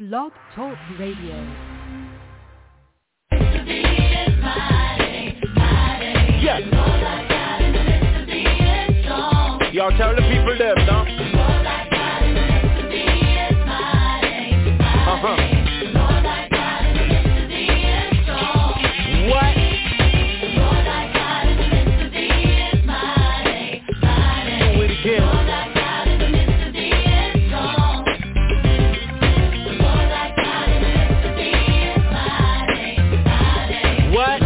Blog Talk Radio. Yes. Y'all tell the people them, no? What? Do it again. What?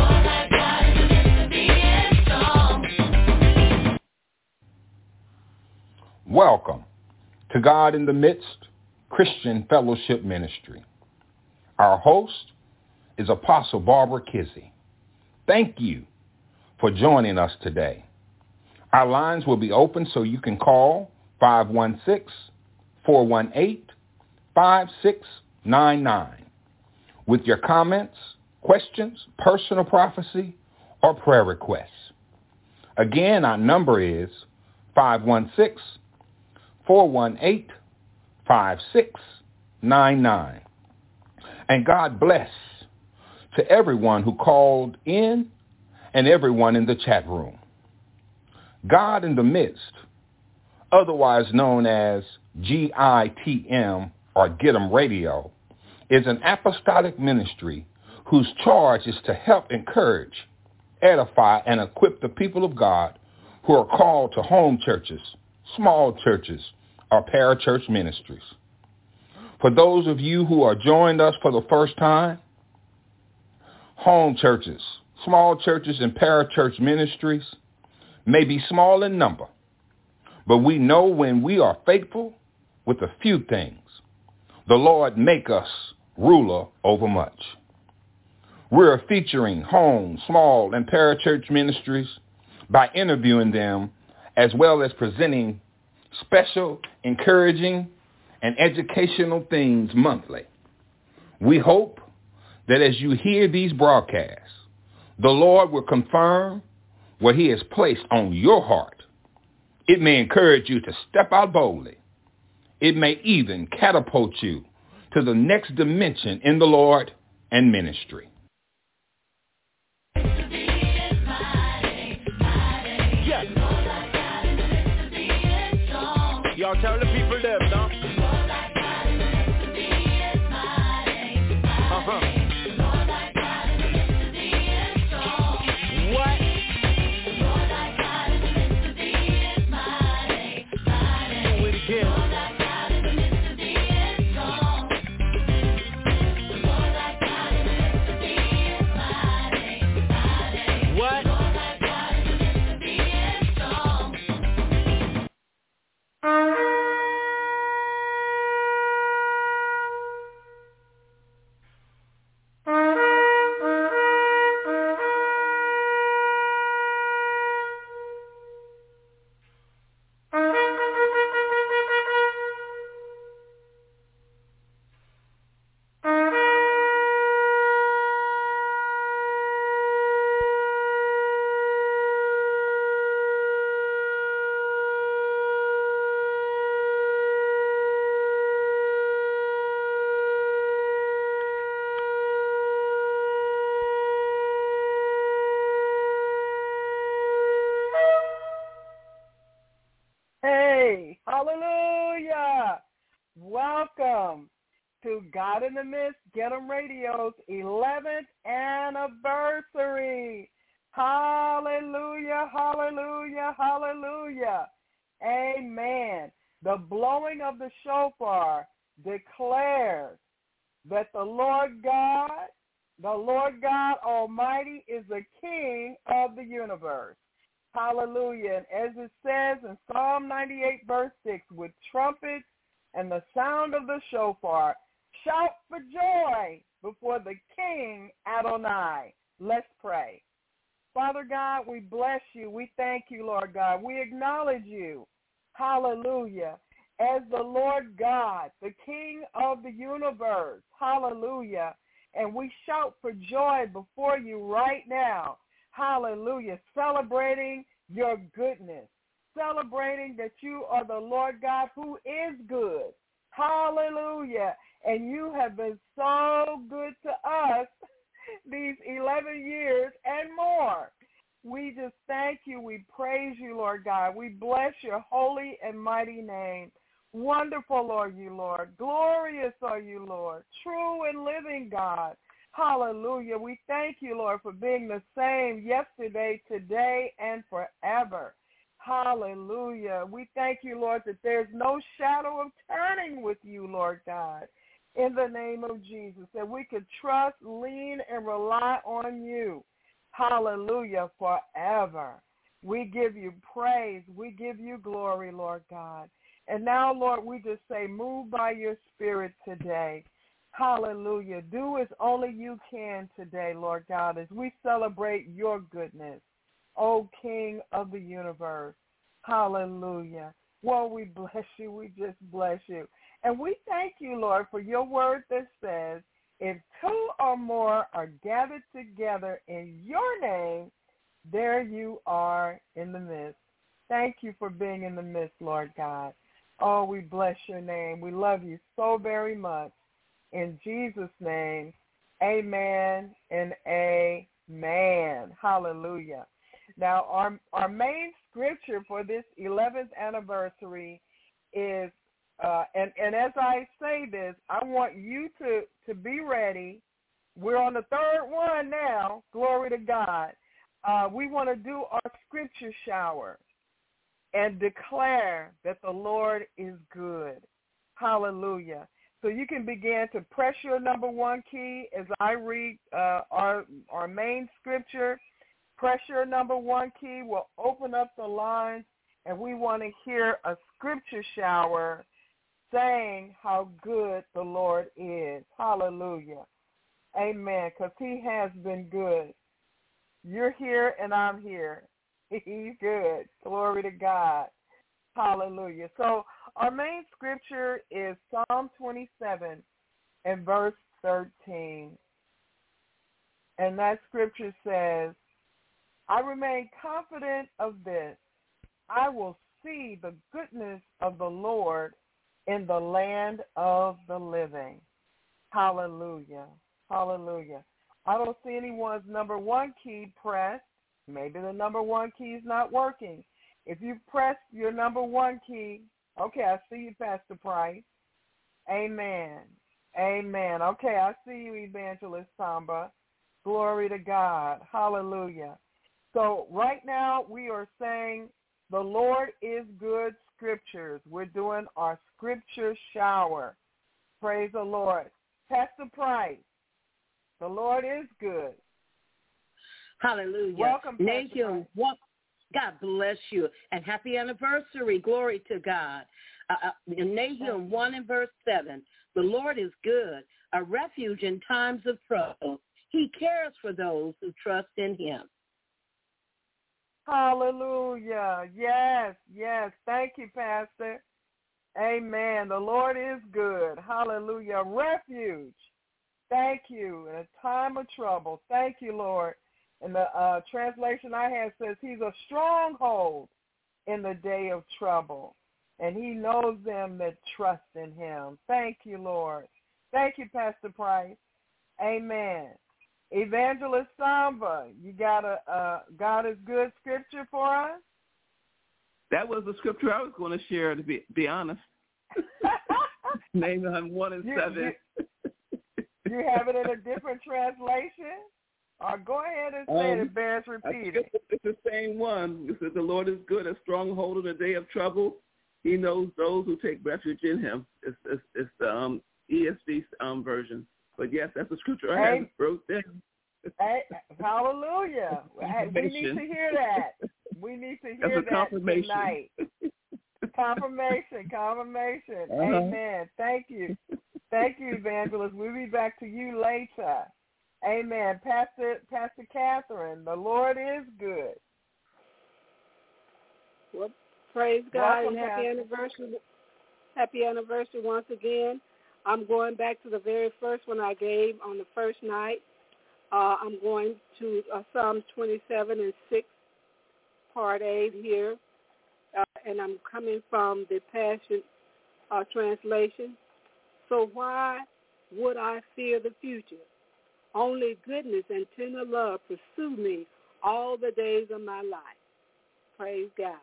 Welcome to God in the Midst Christian Fellowship Ministry. Our host is Apostle Barbara Kizzy. Thank you for joining us today. Our lines will be open so you can call 516-418-5699 with your comments, questions, personal prophecy, or prayer requests. Again, our number is 516-418-5699. And God bless to everyone who called in and everyone in the chat room. God in the Midst, otherwise known as GITM or Get 'em Radio, is an apostolic ministry whose charge is to help encourage, edify, and equip the people of God who are called to home churches, small churches, or parachurch ministries. For those of you who are joining us for the first time, home churches, small churches, and parachurch ministries may be small in number, but we know when we are faithful with a few things, the Lord make us ruler over much. We're featuring home, small, and parachurch ministries by interviewing them as well as presenting special, encouraging, and educational things monthly. We hope that as you hear these broadcasts, the Lord will confirm what he has placed on your heart. It may encourage you to step out boldly. It may even catapult you to the next dimension in the Lord and ministry. Yes. Y'all tell the people them, no? What? Do it again. What? Hey, hallelujah. Welcome to God in the Midst, Get 'em Radio's 11th anniversary. Hallelujah, hallelujah, hallelujah. Amen. The blowing of the shofar declares that the Lord God Almighty is the King of the universe. Hallelujah. And as it says in Psalm 98, verse 6, with trumpets and the sound of the shofar, shout for joy before the King Adonai. Let's pray. Father God, we bless you. We thank you, Lord God. We acknowledge you. Hallelujah. As the Lord God, the King of the universe. Hallelujah. And we shout for joy before you right now. Hallelujah. Celebrating your goodness. Celebrating that you are the Lord God who is good. Hallelujah. and you have been so good to us these 11 years and more. We just thank you. We praise you, Lord God. We bless your holy and mighty name. Wonderful are you, Lord. Glorious are you, Lord. True and living God. Hallelujah. We thank you, Lord, for being the same yesterday, today, and forever. Hallelujah. We thank you, Lord, that there's no shadow of turning with you, Lord God, in the name of Jesus, that we could trust, lean, and rely on you. Hallelujah, forever. We give you praise. We give you glory, Lord God. And now, Lord, we just say, move by your Spirit today. Hallelujah. Do as only you can today, Lord God, as we celebrate your goodness, O King of the universe. Hallelujah. Well, we bless you. We just bless you. And we thank you, Lord, for your word that says, if two or more are gathered together in your name, there you are in the midst. Thank you for being in the midst, Lord God. Oh, we bless your name. We love you so very much. In Jesus' name, amen and amen. Hallelujah. Now, our main scripture for this 11th anniversary is, and as I say this, I want you to be ready. We're on the third one now. Glory to God. We want to do our scripture shower and declare that the Lord is good. Hallelujah. So you can begin to press your number one key as I read our main scripture. Press your number one key. We'll open up the lines, and we want to hear a scripture shower saying how good the Lord is. Hallelujah. Amen, because he has been good. You're here and I'm here. He's good. Glory to God. Hallelujah. So our main scripture is Psalm 27 and verse 13. And that scripture says, I remain confident of this. I will see the goodness of the Lord in the land of the living. Hallelujah. Hallelujah. I don't see anyone's number one key pressed. Maybe the number one key is not working. If you press your number one key, okay, I see you, Pastor Price. Amen. Amen. Okay, I see you, Evangelist Samba. Glory to God. Hallelujah. So right now we are saying the Lord is good scriptures. We're doing our scripture shower. Praise the Lord. Pastor Price, the Lord is good. Hallelujah. Welcome, Nahum, God bless you, and happy anniversary. Glory to God. In Nahum 1 and verse 7, the Lord is good, a refuge in times of trouble. He cares for those who trust in him. Hallelujah. Yes, yes. Thank you, Pastor. Amen. The Lord is good. Hallelujah. Refuge. Thank you. In a time of trouble. Thank you, Lord. And the translation I have says he's a stronghold in the day of trouble, and he knows them that trust in him. Thank you, Lord. Thank you, Pastor Price. Amen. Evangelist Samba, you got a God is good scripture for us? That was the scripture I was going to share, to be honest. Nahum 1 and 7. You have it in a different translation? Or go ahead and say it. It bears repeating. It's the same one. It says the Lord is good, a stronghold in the day of trouble. He knows those who take refuge in him. It's the ESV version. But yes, that's the scripture I have wrote down. Hallelujah. We need to hear that. We need to hear that tonight. Confirmation. Amen. Thank you. Thank you, Evangelist. We'll be back to you later. Amen. Pastor Catherine, the Lord is good. Well, praise God. Welcome, and happy Pastor. anniversary. Happy anniversary once again. I'm going back to the very first one I gave on the first night. I'm going to Psalms 27 and 6, Part 8 here. And I'm coming from the Passion translation. So why would I fear the future. Only goodness and tender love pursue me all the days of my life. Praise God.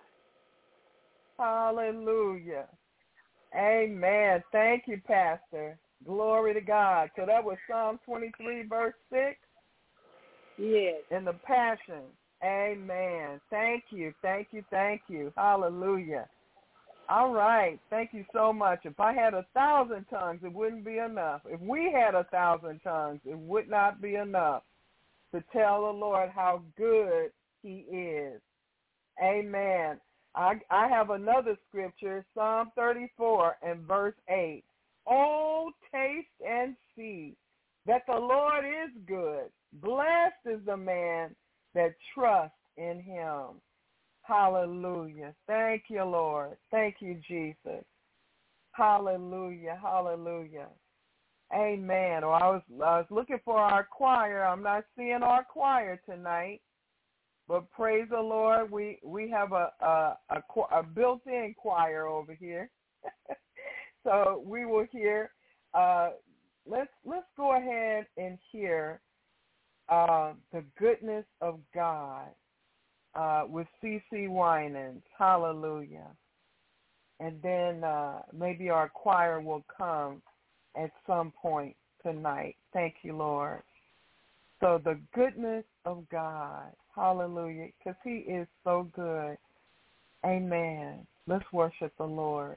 Hallelujah. Amen. Thank you, Pastor. Glory to God. So that was Psalm 23, verse 6? Yes. In the Passion. Amen. Thank you. Thank you. Thank you. Hallelujah. All right. Thank you so much. If I had 1,000 tongues, it wouldn't be enough. If we had 1,000 tongues, it would not be enough to tell the Lord how good he is. Amen. I have another scripture, Psalm 34 and verse 8. Oh, taste and see that the Lord is good. Blessed is the man that trusts in him. Hallelujah. Thank you, Lord. Thank you, Jesus. Hallelujah. Hallelujah. Amen. Well, I was looking for our choir. I'm not seeing our choir tonight. But praise the Lord, we have a built-in choir over here. So we will hear. Let's go ahead and hear the goodness of God with C.C. Winans. Hallelujah. And then maybe our choir will come at some point tonight. Thank you, Lord. So the goodness of God. Hallelujah. Because he is so good. Amen. Let's worship the Lord.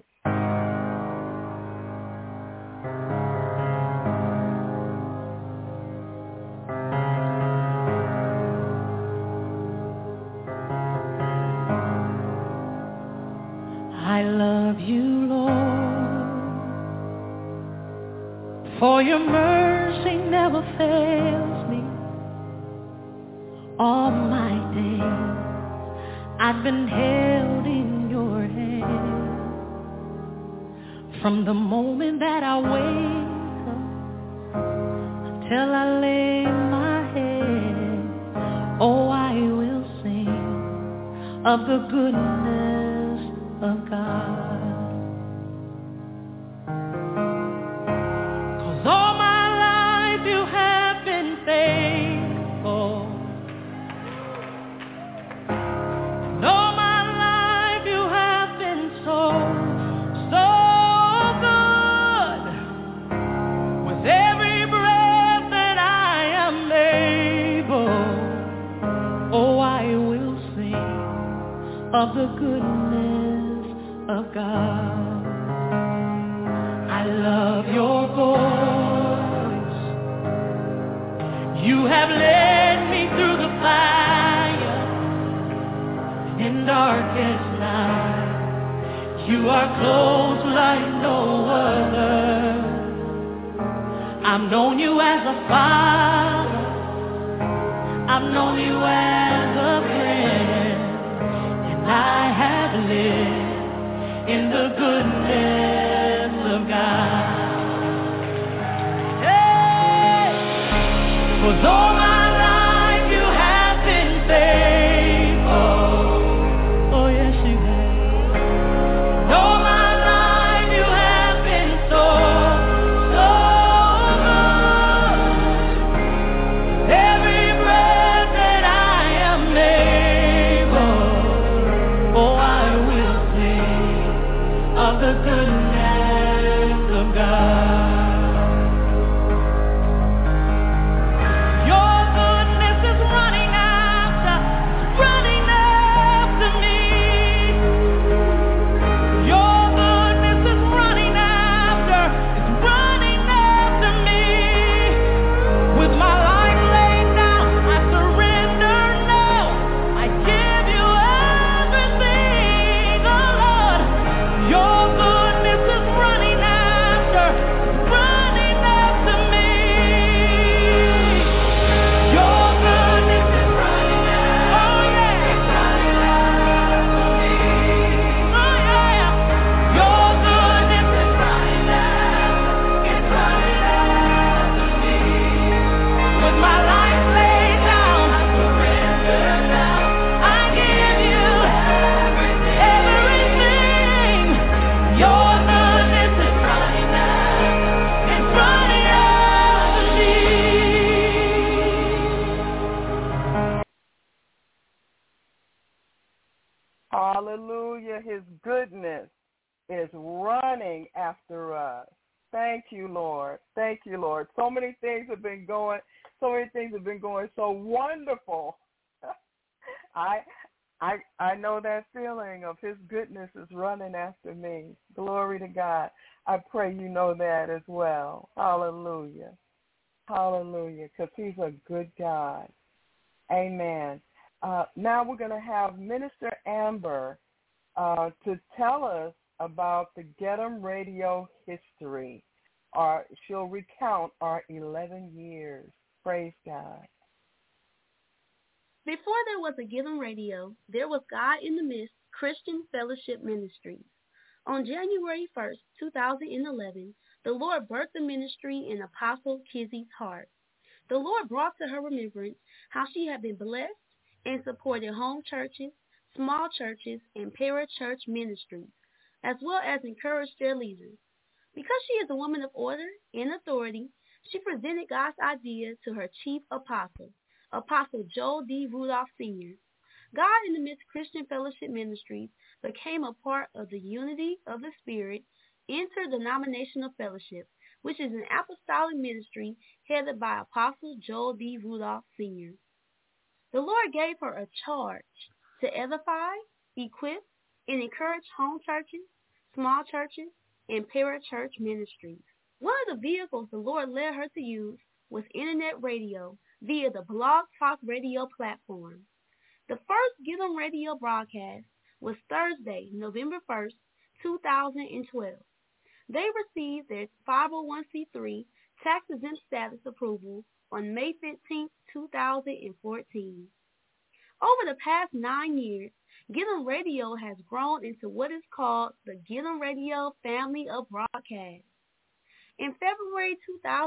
I love you, Lord, for your mercy never fails me. All my days I've been held in your hand. From the moment that I wake up till I lay my head, oh, I will sing of the goodness of God. 'Cause all my life you have been faithful. All my life you have been so good. With every breath that I am able, oh, I will sing of the goodness of God. I love your voice. You have led me through the fire in darkest night. You are close like no other. I've known you as a father. I've known you as a friend. And I have lived in the goodness of God. Hey! 'Cause all my life you have been faithful. Oh yes you have. All my life you have been so good. Every breath that I am able, oh I will sing of the goodness of God. Your is running after us. Thank you, Lord. Thank you, Lord. So many things have been going so wonderful. I know that feeling of his goodness is running after me. Glory to God. I pray you know that as well. Hallelujah. Hallelujah, because he's a good God. Amen. Now we're going to have Minister Amber to tell us about the Get 'em Radio history. She'll recount our 11 years. Praise God. Before there was a Get 'em Radio, there was God in the Midst Christian Fellowship Ministries. On January 1st, 2011, the Lord birthed the ministry in Apostle Kizzy's heart. The Lord brought to her remembrance how she had been blessed and supported home churches, small churches, and parachurch ministries, as well as encouraged their leaders. Because she is a woman of order and authority, she presented God's idea to her chief apostle, Apostle Joel D. Rudolph Sr. God in the Midst Christian Fellowship Ministries became a part of the Unity of the Spirit Interdenominational Fellowship, which is an apostolic ministry headed by Apostle Joel D. Rudolph Sr. The Lord gave her a charge to edify, equip, and encourage home churches, small churches, and parachurch ministries. One of the vehicles the Lord led her to use was internet radio via the Blog Talk Radio platform. The first Get 'em Radio broadcast was Thursday, November 1st, 2012. They received their 501c3 tax-exempt status approval on May 15, 2014. Over the past 9 years, Get 'em Radio has grown into what is called the Get 'em Radio family of broadcasts. In February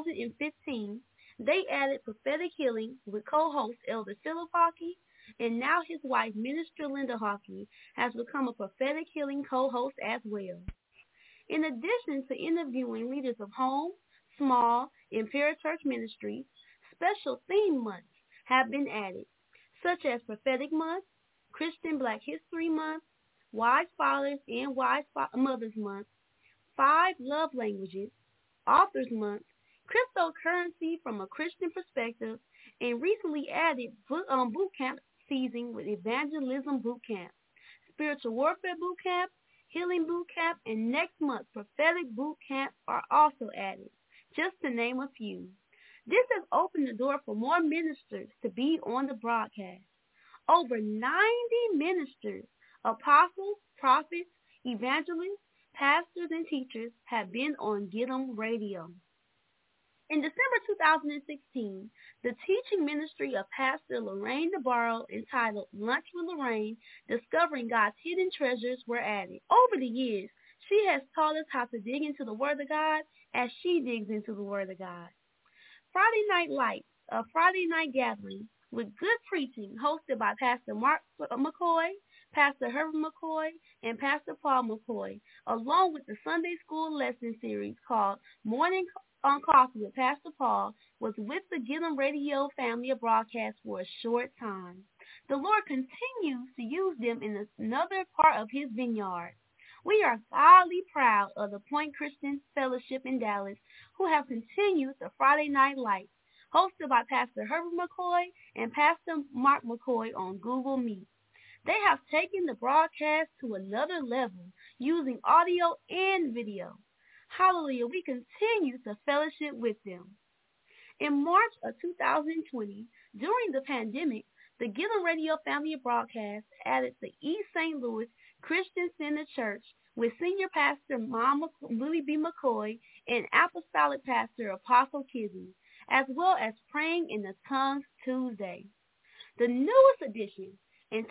2015, they added Prophetic Healing with co-host Elder Philip Hockey, and now his wife, Minister Linda Hockey, has become a Prophetic Healing co-host as well. In addition to interviewing leaders of home, small, and parachurch ministries, special theme months have been added, such as Prophetic Month, Christian Black History Month, Wise Fathers and Wise Mothers Month, 5 Love Languages, Authors Month, Cryptocurrency from a Christian Perspective, and recently added Boot Camp season with Evangelism Boot Camp, Spiritual Warfare Boot Camp, Healing Boot Camp, and next month Prophetic Boot Camp are also added, just to name a few. This has opened the door for more ministers to be on the broadcast. Over 90 ministers, apostles, prophets, evangelists, pastors, and teachers have been on Get 'em Radio. In December 2016, the teaching ministry of Pastor Lorraine DeBarro entitled Lunch with Lorraine, Discovering God's Hidden Treasures were added. Over the years, she has taught us how to dig into the Word of God as she digs into the Word of God. Friday Night Lights, a Friday night gathering with good preaching hosted by Pastor Mark McCoy, Pastor Herbert McCoy, and Pastor Paul McCoy, along with the Sunday school lesson series called Morning on Coffee with Pastor Paul, was with the Get 'em Radio family of broadcasts for a short time. The Lord continues to use them in another part of his vineyard. We are godly proud of the Point Christian Fellowship in Dallas, who have continued the Friday Night Lights, hosted by Pastor Herbert McCoy and Pastor Mark McCoy on Google Meet. They have taken the broadcast to another level using audio and video. Hallelujah, we continue to fellowship with them. In March of 2020, during the pandemic, the Get 'em Radio family of broadcasts added the East St. Louis Christian Center Church with Senior Pastor Willie B. McCoy and Apostolic Pastor Apostle Kizzy, as well as Praying in the Tongues Tuesday. The newest addition in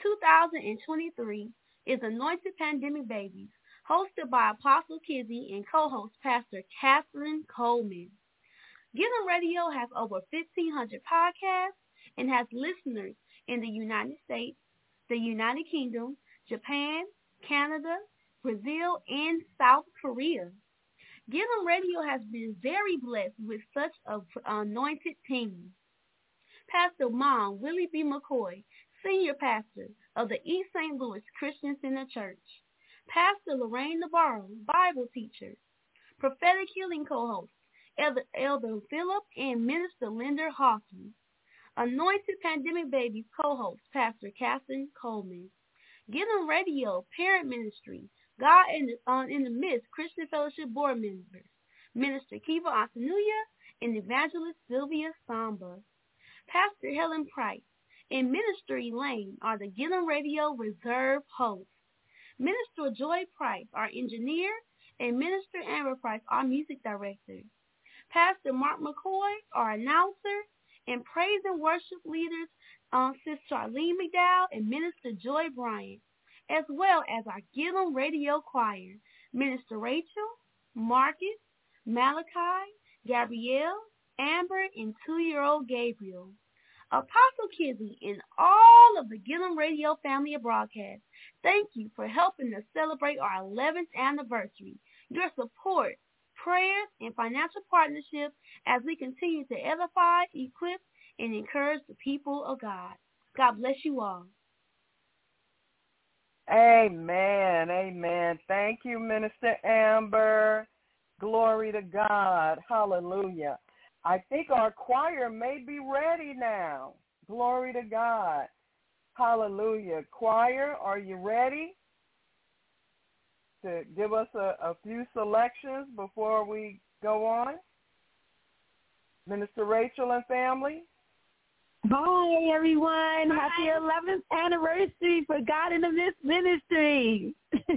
2023 is Anointed Pandemic Babies, hosted by Apostle Kizzy and co-host Pastor Catherine Coleman. Get 'em Radio has over 1,500 podcasts and has listeners in the United States, the United Kingdom, Japan, Canada, Brazil, and South Korea. Get 'em Radio has been very blessed with such an anointed team. Pastor Mom Willie B. McCoy, Senior Pastor of the East St. Louis Christian Center Church. Pastor Lorraine Navarro, Bible teacher. Prophetic Healing co-host, Elder Philip and Minister Linda Hawkins. Anointed Pandemic Babies co-host, Pastor Catherine Coleman. Gideon Radio Parent Ministry, God in the Midst Christian Fellowship Board members, Minister Kiva Antanuya and Evangelist Sylvia Samba. Pastor Helen Price and Minister Elaine are the Gideon Radio Reserve hosts. Minister Joy Price, our engineer, and Minister Amber Price, our music director. Pastor Mark McCoy, our announcer, and praise and worship leaders, Sister Charlene McDowell and Minister Joy Bryant, as well as our Gideon Radio Choir, Minister Rachel, Marcus, Malachi, Gabrielle, Amber, and 2-year-old Gabriel. Apostle Kizzy and all of the Gideon Radio family of broadcasts, thank you for helping us celebrate our 11th anniversary. Your support, prayers, and financial partnership as we continue to edify, equip, and encourage the people of God. God bless you all. Amen. Amen. Thank you, Minister Amber. Glory to God. Hallelujah. I think our choir may be ready now. Glory to God. Hallelujah. Choir, are you ready to give us a few selections before we go on? Minister Rachel and family? Hi, everyone. Happy 11th anniversary for God in the Midst Ministry.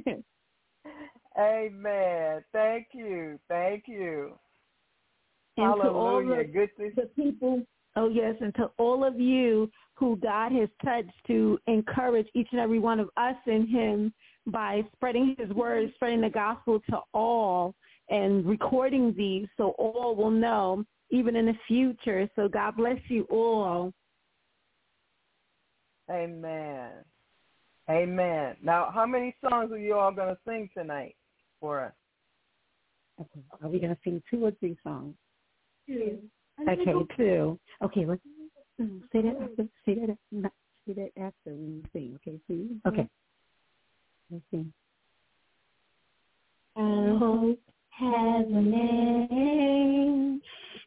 Amen. Thank you. Thank you. And hallelujah. To all Good to the people, and to all of you who God has touched to encourage each and every one of us in him by spreading his word, spreading the gospel to all, and recording these so all will know, even in the future. So God bless you all. Amen. Amen. Now, how many songs are you all going to sing tonight for us? Okay. Are we going to sing 2 or 3 songs? 2. Okay, 2. Okay, let's say that after. Say that after we sing. Okay, see? Okay. Let's sing. I hope has a name.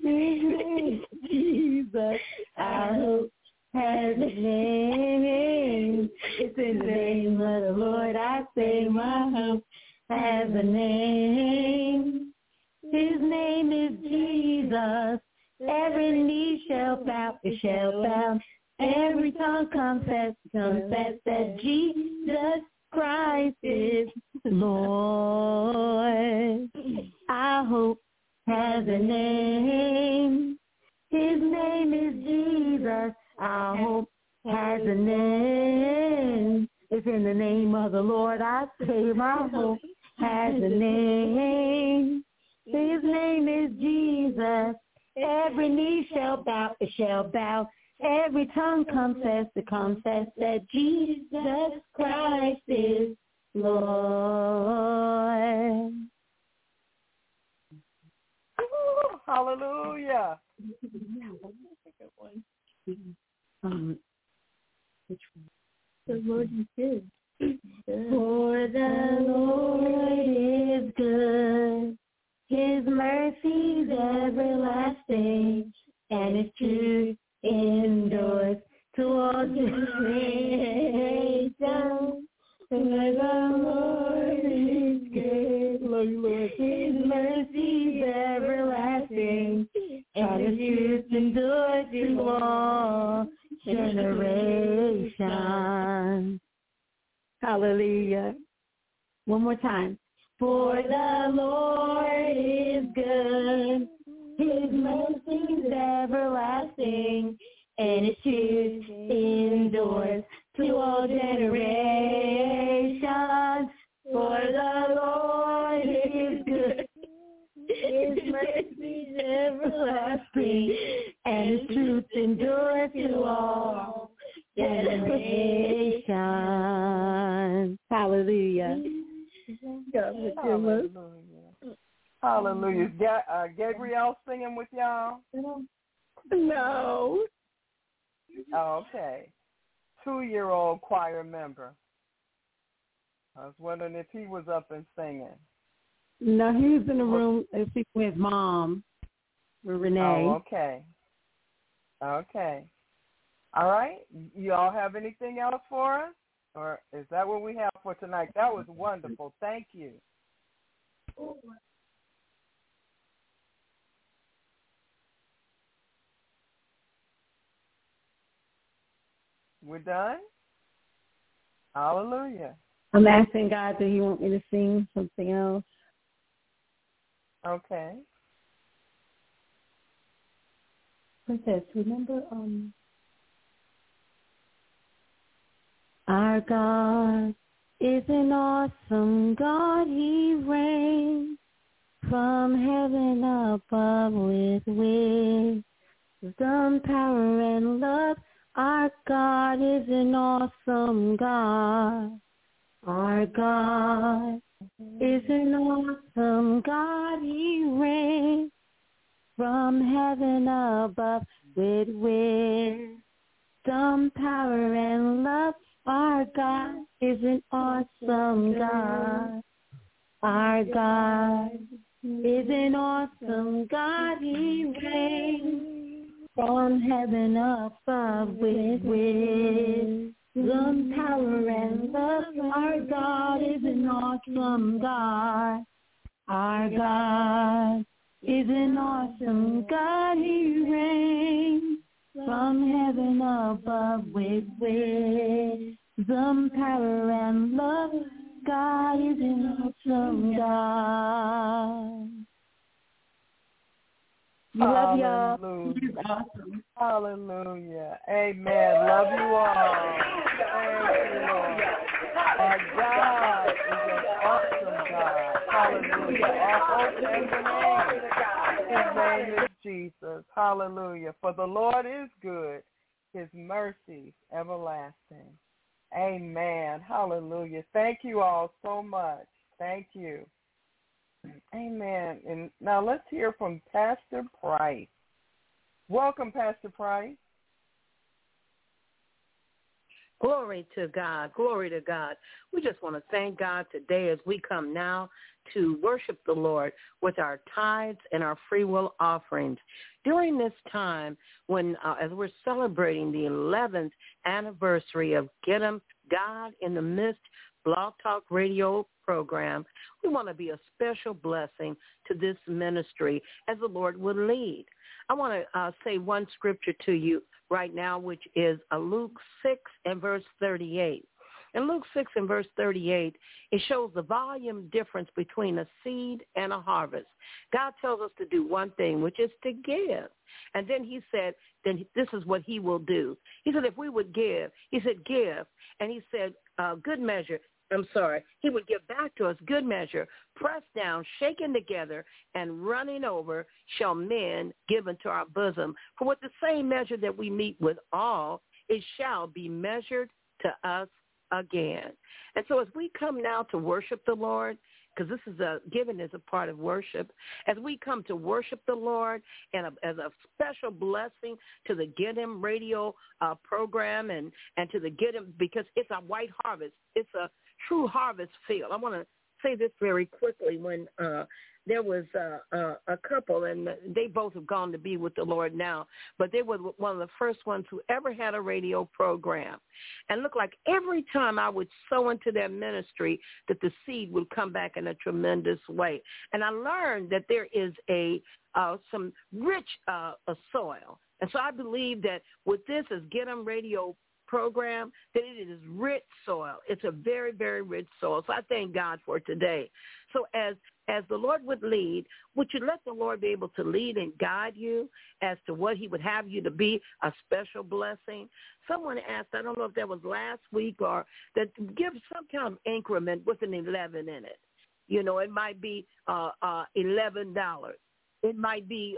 Jesus. I hope has a name. It's in the name of the Lord I say my hope has a name. His name is Jesus. Every knee shall bow, it shall bow. Every tongue confess that Jesus Christ is Lord. Our hope has a name. His name is Jesus. Our hope has a name. It's in the name of the Lord I say my hope has a name. His name is Jesus. Every knee shall bow, it shall bow. Every tongue confess that Jesus Christ is Lord. Oh, hallelujah. Which one? The Lord is good. For the Lord is good. His mercy's everlasting, and his truth endures to all generations. For the Lord is good. His mercy's everlasting, and his truth endures to all generations. Hallelujah. One more time. For the Lord is good, his mercy is everlasting, and his truth endures to all generations. For the Lord is good, his mercy is everlasting, and his truth endures to all generations. Hallelujah. Hallelujah. Hallelujah. Gabrielle singing with y'all? No. Oh, okay. 2-year-old choir member. I was wondering if he was up and singing. No, he was in the room with his mom, with Renee. Oh, okay. Okay. All right. You all have anything else for us? Or is that what we have for tonight? That was wonderful. Thank you. We're done? Hallelujah. I'm asking God, do He want me to sing something else? Okay. Princess, remember, our God is an awesome God. He reigns from heaven above with wisdom, power, and love. Our God is an awesome God. Our God is an awesome God. He reigns from heaven above with wisdom, power, and love. Our God is an awesome God. Our God is an awesome God. He reigns from heaven above with wisdom, power, and love. Our God is an awesome God. Our God is an awesome God. He reigns from heaven above with wisdom, power, and love. God is an awesome God. Love y'all. He's awesome. Hallelujah. Amen. Love you all. Thank you, Lord. Our God is an awesome God. Hallelujah. Our hope is the name. His name is Jesus. Hallelujah. For the Lord is good. His mercies everlasting. Amen. Hallelujah. Thank you all so much. Thank you. Amen. And now let's hear from Pastor Price. Welcome, Pastor Price. Glory to God. Glory to God. We just want to thank God today as we come now to worship the Lord with our tithes and our free will offerings. During this time, when as we're celebrating the 11th anniversary of Get 'em God in the Midst Blog Talk Radio program, we want to be a special blessing to this ministry as the Lord would lead. I want to say one scripture to you right now, which is Luke 6 and verse 38. In Luke 6 and verse 38, it shows the volume difference between a seed and a harvest. God tells us to do one thing, which is to give. And then he said, then this is what he will do. He said, if we would give, he said, give. And he said, he would give back to us good measure, pressed down, shaken together, and running over shall men give into our bosom. For with the same measure that we meet with all, it shall be measured to us again. And so as we come now to worship the Lord, because this is giving is a part of worship, as we come to worship the Lord and as a special blessing to the Get 'em radio program and to the Get 'em, because it's a white harvest. It's a true harvest field. I want to say this very quickly. When there was a couple, and they both have gone to be with the Lord now, but they were one of the first ones who ever had a radio program. And looked like every time I would sow into their ministry that the seed would come back in a tremendous way. And I learned that there is some rich soil. And so I believe that with this as Get 'em Radio program, that it is rich soil. It's a very, very rich soil. So I thank God for today. So as the Lord would lead, would you let the Lord be able to lead and guide you as to what he would have you to be, a special blessing? Someone asked, I don't know if that was last week, or that give some kind of increment with an 11 in it. You know, it might be $11. It might be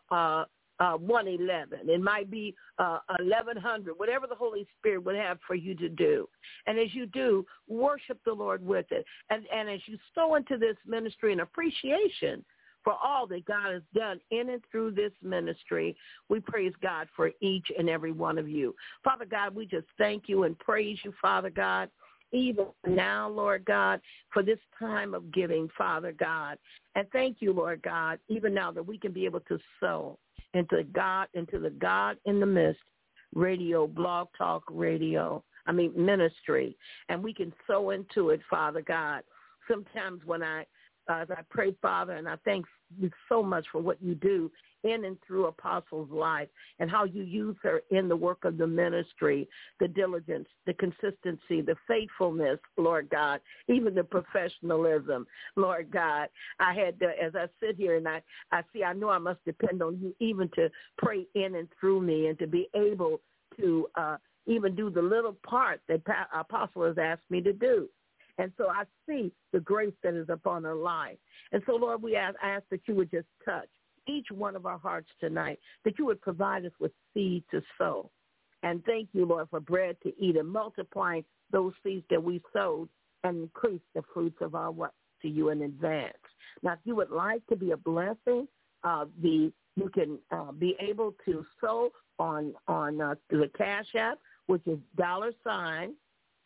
$111. It might be $1,100, whatever the Holy Spirit would have for you to do. And as you do, worship the Lord with it. And as you sow into this ministry in appreciation for all that God has done in and through this ministry, we praise God for each and every one of you. Father God, we just thank you and praise you, Father God. even now, Lord God, for this time of giving, Father God. And thank you, Lord God, even now that we can be able to sow into the God in the Midst radio, blog talk radio, ministry, and we can sow into it, Father God. Sometimes when as I pray, Father, and I thank you so much for what you do in and through Apostle's life and how you use her in the work of the ministry, the diligence, the consistency, the faithfulness, Lord God, even the professionalism, Lord God. I had to, as I sit here and I know I must depend on you even to pray in and through me and to be able to even do the little part that Apostle has asked me to do. And so I see the grace that is upon her life. And so, Lord, we ask that you would just touch each one of our hearts tonight, that you would provide us with seed to sow. And thank you, Lord, for bread to eat and multiplying those seeds that we sowed and increase the fruits of our work to you in advance. Now, if you would like to be a blessing, you can be able to sow on the Cash App, which is $GITM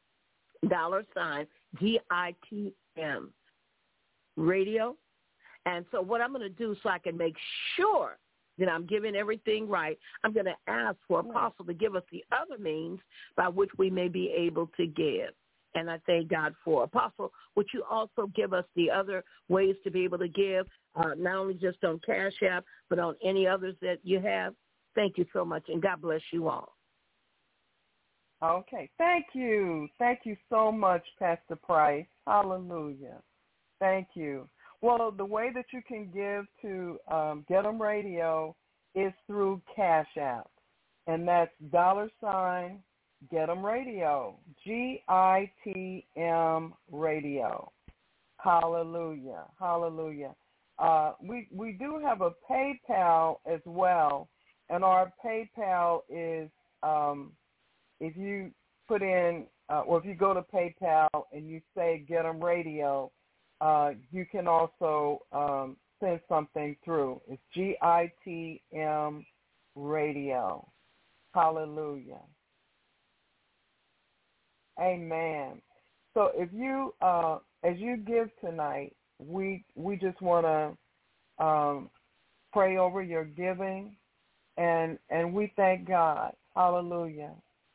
radio. And so what I'm going to do so I can make sure that I'm giving everything right, I'm going to ask for Apostle to give us the other means by which we may be able to give. And I thank God for Apostle. Would you also give us the other ways to be able to give, not only just on Cash App, but on any others that you have? Thank you so much, and God bless you all. Okay. Thank you. Thank you so much, Pastor Price. Hallelujah. Thank you. Well, the way that you can give to Get 'em Radio is through Cash App, and that's $ Get 'em Radio, GITM Radio. Hallelujah. Hallelujah. We do have a PayPal as well, and our PayPal is if you put in or if you go to PayPal and you say Get 'em Radio, you can also send something through. It's GITM Radio. Hallelujah. Amen. So if you, as you give tonight, we just want to pray over your giving, and we thank God. Hallelujah.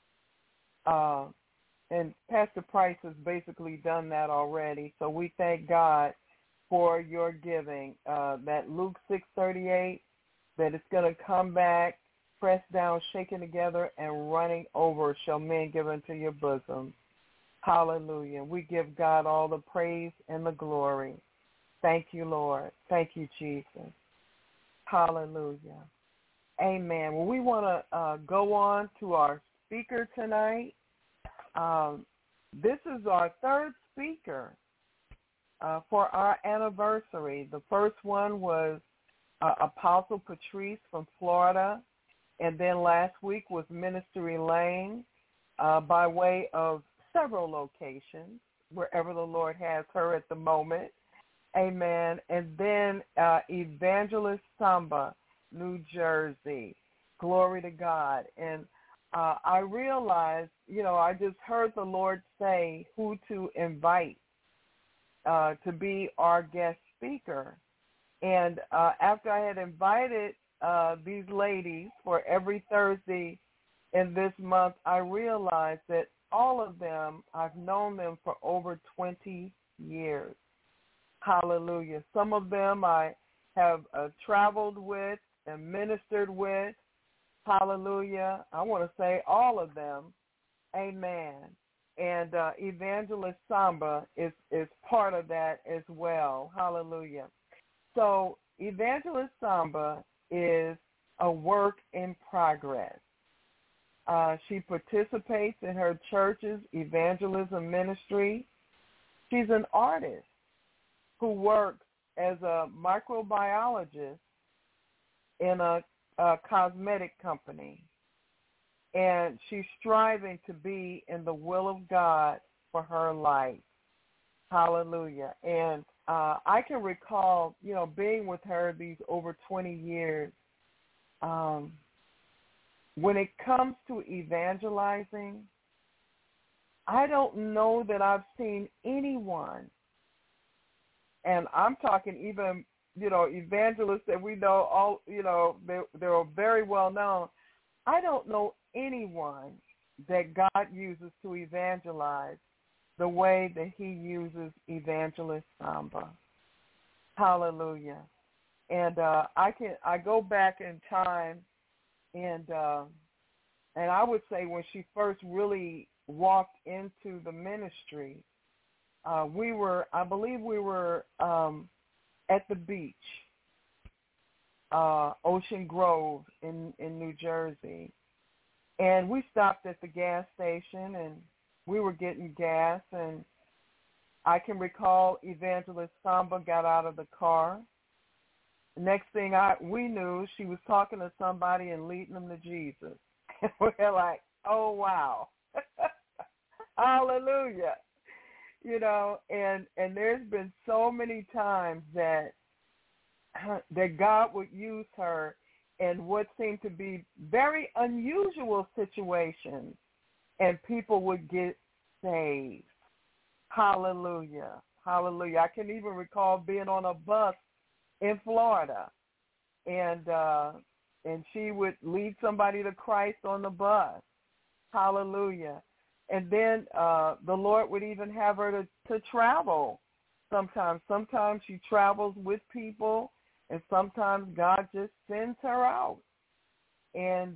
And Pastor Price has basically done that already. So we thank God for your giving. That Luke 6:38, that it's going to come back, pressed down, shaken together, and running over shall men give into your bosom. Hallelujah. We give God all the praise and the glory. Thank you, Lord. Thank you, Jesus. Hallelujah. Amen. Well, we want to go on to our speaker tonight. This is our third speaker for our anniversary. The first one was Apostle Patrice from Florida, and then last week was Ministry Lane by way of several locations, wherever the Lord has her at the moment. Amen. And then Evangelist Samba, New Jersey. Glory to God. And I realized, I just heard the Lord say who to invite to be our guest speaker. And after I had invited these ladies for every Thursday in this month, I realized that all of them, I've known them for over 20 years. Hallelujah. Some of them I have traveled with and ministered with. Hallelujah. I want to say all of them. Amen. And Evangelist Samba is part of that as well. Hallelujah. So Evangelist Samba is a work in progress. She participates in her church's evangelism ministry. She's an artist who works as a microbiologist in a cosmetic company. And she's striving to be in the will of God for her life. Hallelujah. And I can recall, being with her these over 20 years. When it comes to evangelizing, I don't know that I've seen anyone, and I'm talking even, evangelists that we know, all, they're very well known. I don't know anyone that God uses to evangelize the way that he uses Evangelist Samba. Hallelujah. And I go back in time, and I would say when she first really walked into the ministry, I believe we were at the beach, Ocean Grove in New Jersey. And we stopped at the gas station, and we were getting gas, and I can recall Evangelist Samba got out of the car. Next thing we knew, she was talking to somebody and leading them to Jesus. We're like, oh, wow. Hallelujah. And there's been so many times that God would use her in what seemed to be very unusual situations, and people would get saved. Hallelujah. Hallelujah. I can even recall being on a bus in Florida, and she would lead somebody to Christ on the bus. Hallelujah. And then the Lord would even have her to travel sometimes. Sometimes she travels with people, and sometimes God just sends her out and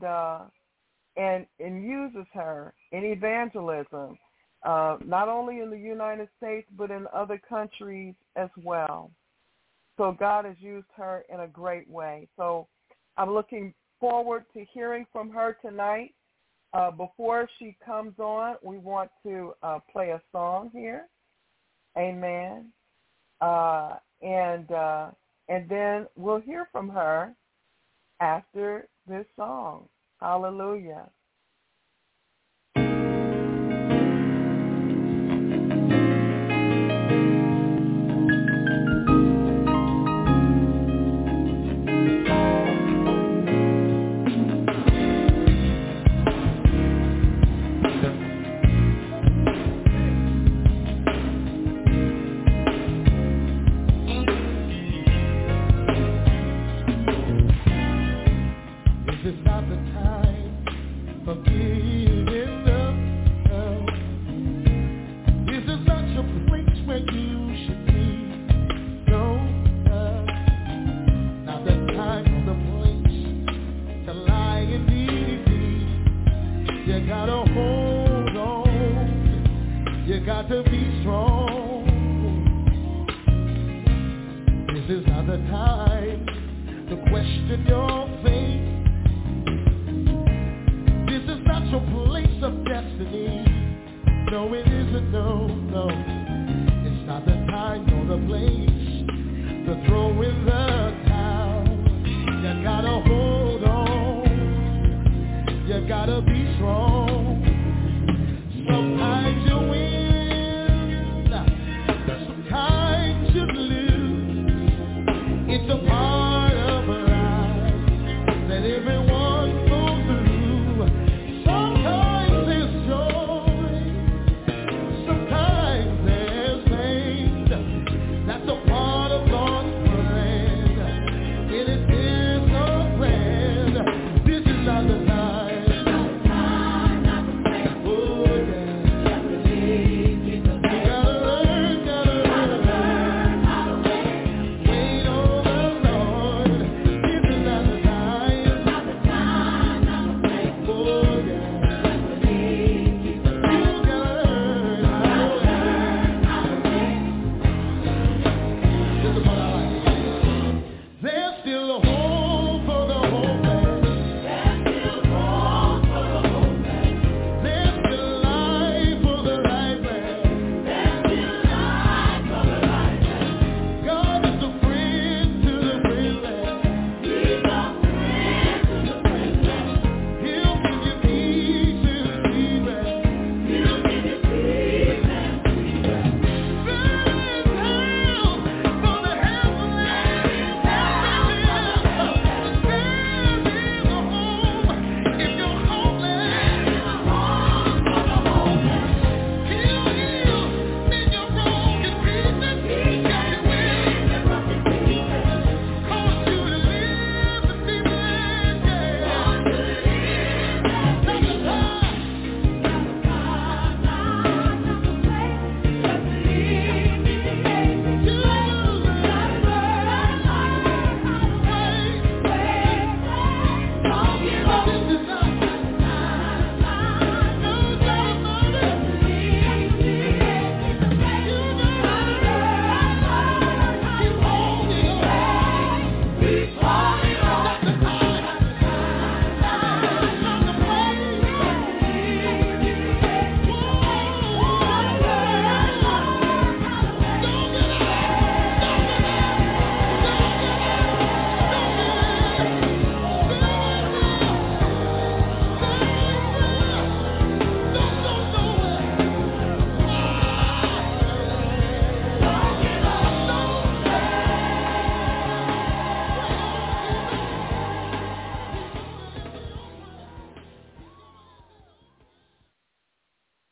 uses her in evangelism, not only in the United States but in other countries as well. So God has used her in a great way. So I'm looking forward to hearing from her tonight. Before she comes on, we want to play a song here. Amen. And then we'll hear from her after this song. Hallelujah.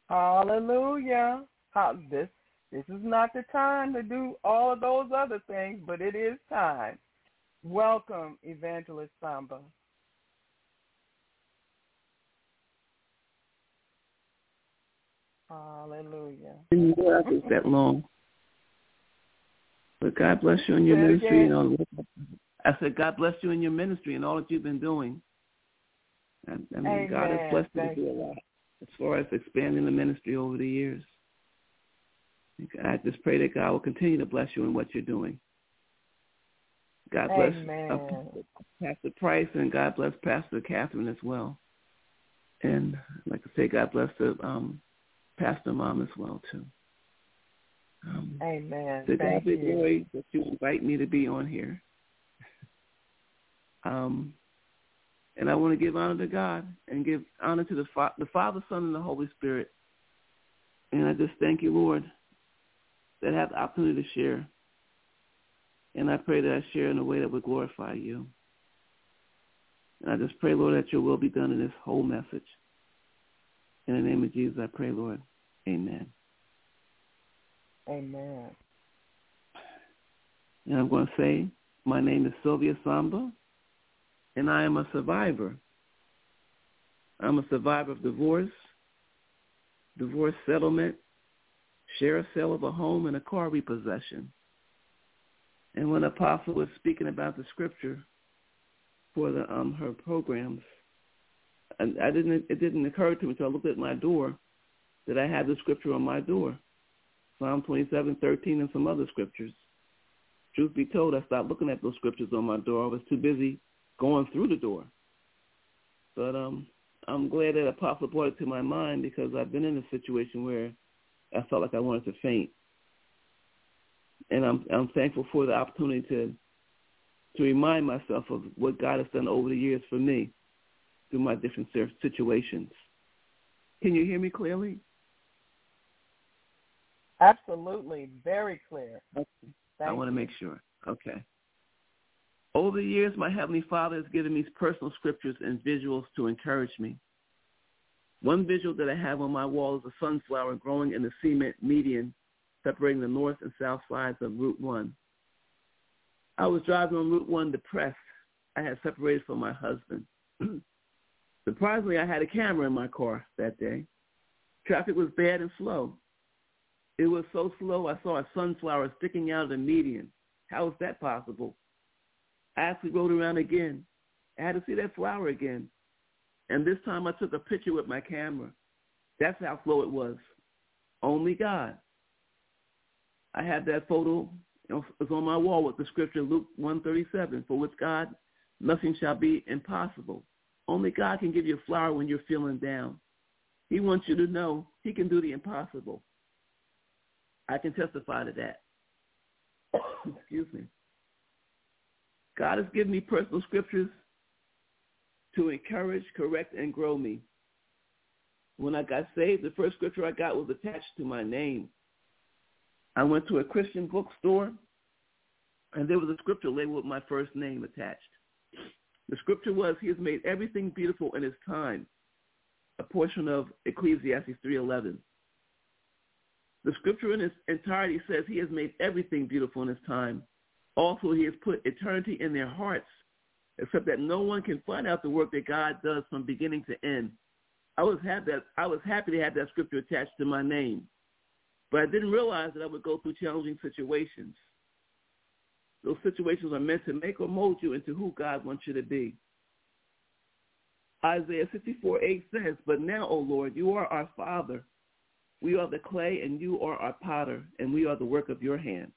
Hallelujah. This is not the time to do all of those other things, but it is time. Welcome, Evangelist Samba. Hallelujah. Didn't go out that long. But God bless you in your ministry and all. I said, God bless you in your ministry and all that you've been doing. I mean, amen. God has blessed you to do a lot as far as expanding the ministry over the years. I just pray that God will continue to bless you in what you're doing. God bless Pastor Price, and God bless Pastor Catherine as well. And like I say, God bless the Pastor Mom as well, too. Amen. To God be glory that you invite me to be on here. And I want to give honor to God and give honor to the Father, Son, and the Holy Spirit. And I just thank you, Lord, that I have the opportunity to share. And I pray that I share in a way that would glorify you. And I just pray, Lord, that your will be done in this whole message. In the name of Jesus, I pray, Lord. Amen. Amen. And I'm going to say, my name is Sylvia Samba, and I am a survivor. I'm a survivor of divorce settlement, share sale of a home, and a car repossession. And when Apostle was speaking about the scripture for the her programs, it didn't occur to me until I looked at my door that I had the scripture on my door, Psalm 27:13, and some other scriptures. Truth be told, I stopped looking at those scriptures on my door. I was too busy going through the door. But I'm glad that Apostle brought it to my mind, because I've been in a situation where I felt like I wanted to faint. And I'm thankful for the opportunity to remind myself of what God has done over the years for me through my different situations. Can you hear me clearly? Absolutely. Very clear. Okay. I want to make sure. Okay. Over the years, my Heavenly Father has given me personal scriptures and visuals to encourage me. One visual that I have on my wall is a sunflower growing in the cement median separating the north and south sides of Route 1. I was driving on Route 1 depressed. I had separated from my husband. Surprisingly, I had a camera in my car that day. Traffic was bad and slow. It was so slow, I saw a sunflower sticking out of the median. How is that possible? I actually rode around again. I had to see that flower again. And this time I took a picture with my camera. That's how slow it was. Only God. I have that photo. It's on my wall with the scripture, Luke 1:37, for with God nothing shall be impossible. Only God can give you a flower when you're feeling down. He wants you to know he can do the impossible. I can testify to that. Excuse me. God has given me personal scriptures to encourage, correct, and grow me. When I got saved, the first scripture I got was attached to my name. I went to a Christian bookstore, and there was a scripture labeled with my first name attached. The scripture was, he has made everything beautiful in his time, a portion of Ecclesiastes 3:11. The scripture in its entirety says he has made everything beautiful in his time. Also, he has put eternity in their hearts, except that no one can find out the work that God does from beginning to end. I was happy to have that scripture attached to my name, but I didn't realize that I would go through challenging situations. Those situations are meant to make or mold you into who God wants you to be. Isaiah 64:8 says, but now, O Lord, you are our Father. We are the clay, and you are our potter, and we are the work of your hand.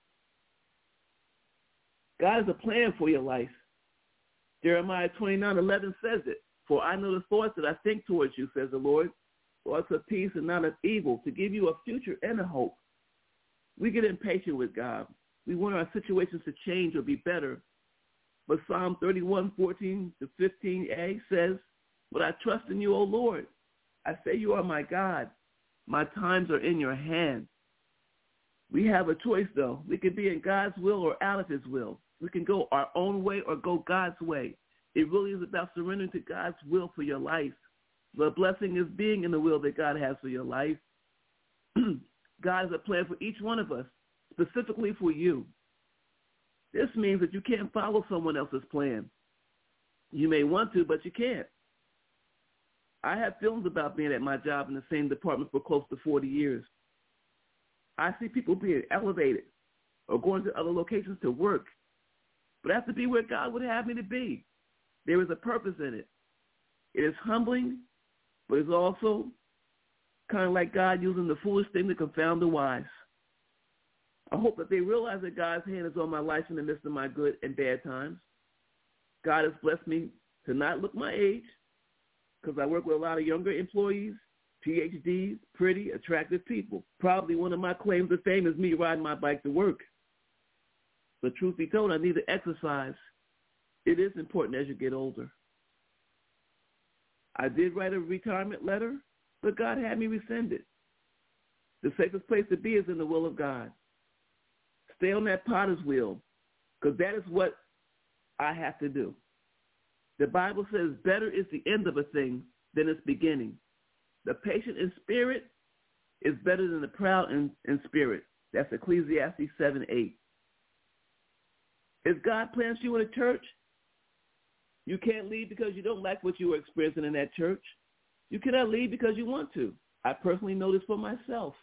God has a plan for your life. Jeremiah 29:11 says it. For I know the thoughts that I think towards you, says the Lord, thoughts of peace and not of evil, to give you a future and a hope. We get impatient with God. We want our situations to change or be better. But Psalm 31:14-15a says, but I trust in you, O Lord. I say you are my God. My times are in your hand. We have a choice, though. We can be in God's will or out of his will. We can go our own way or go God's way. It really is about surrendering to God's will for your life. The blessing is being in the will that God has for your life. God has a plan for each one of us, specifically for you. This means that you can't follow someone else's plan. You may want to, but you can't. I have feelings about being at my job in the same department for close to 40 years. I see people being elevated or going to other locations to work, but I have to be where God would have me to be. There is a purpose in it. It is humbling, but it's also kind of like God using the foolish thing to confound the wise. I hope that they realize that God's hand is on my life in the midst of my good and bad times. God has blessed me to not look my age, because I work with a lot of younger employees, PhDs, pretty, attractive people. Probably one of my claims to fame is me riding my bike to work. But truth be told, I need to exercise. It is important as you get older. I did write a retirement letter, but God had me rescind it. The safest place to be is in the will of God. Stay on that potter's wheel, because that is what I have to do. The Bible says better is the end of a thing than its beginning. The patient in spirit is better than the proud in spirit. That's Ecclesiastes 7:8. If God plants you in a church, you can't leave because you don't like what you were experiencing in that church. You cannot leave because you want to. I personally know this for myself.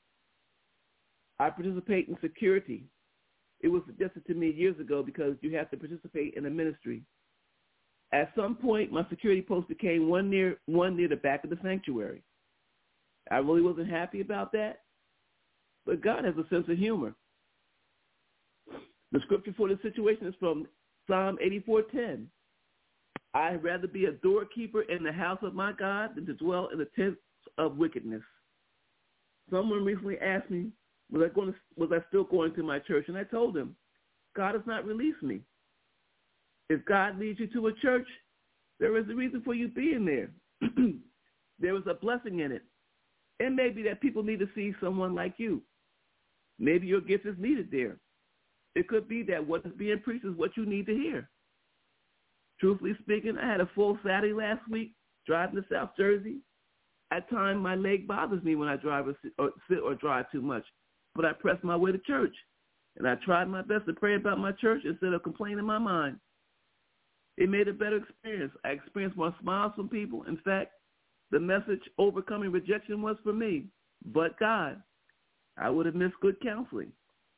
I participate in security. It was suggested to me years ago because you have to participate in a ministry. At some point, my security post became one near the back of the sanctuary. I really wasn't happy about that, but God has a sense of humor. The scripture for this situation is from Psalm 84:10. I'd rather be a doorkeeper in the house of my God than to dwell in the tents of wickedness. Someone recently asked me, was I still going to my church? And I told him, God has not released me. If God leads you to a church, there is a reason for you being there. There is a blessing in it. It may be that people need to see someone like you. Maybe your gift is needed there. It could be that what is being preached is what you need to hear. Truthfully speaking, I had a full Saturday last week driving to South Jersey. At times, my leg bothers me when I drive or sit or drive too much, but I press my way to church, and I tried my best to pray about my church instead of complaining in my mind. It made a better experience. I experienced more smiles from people. In fact, the message, overcoming rejection, was for me. But God, I would have missed good counseling.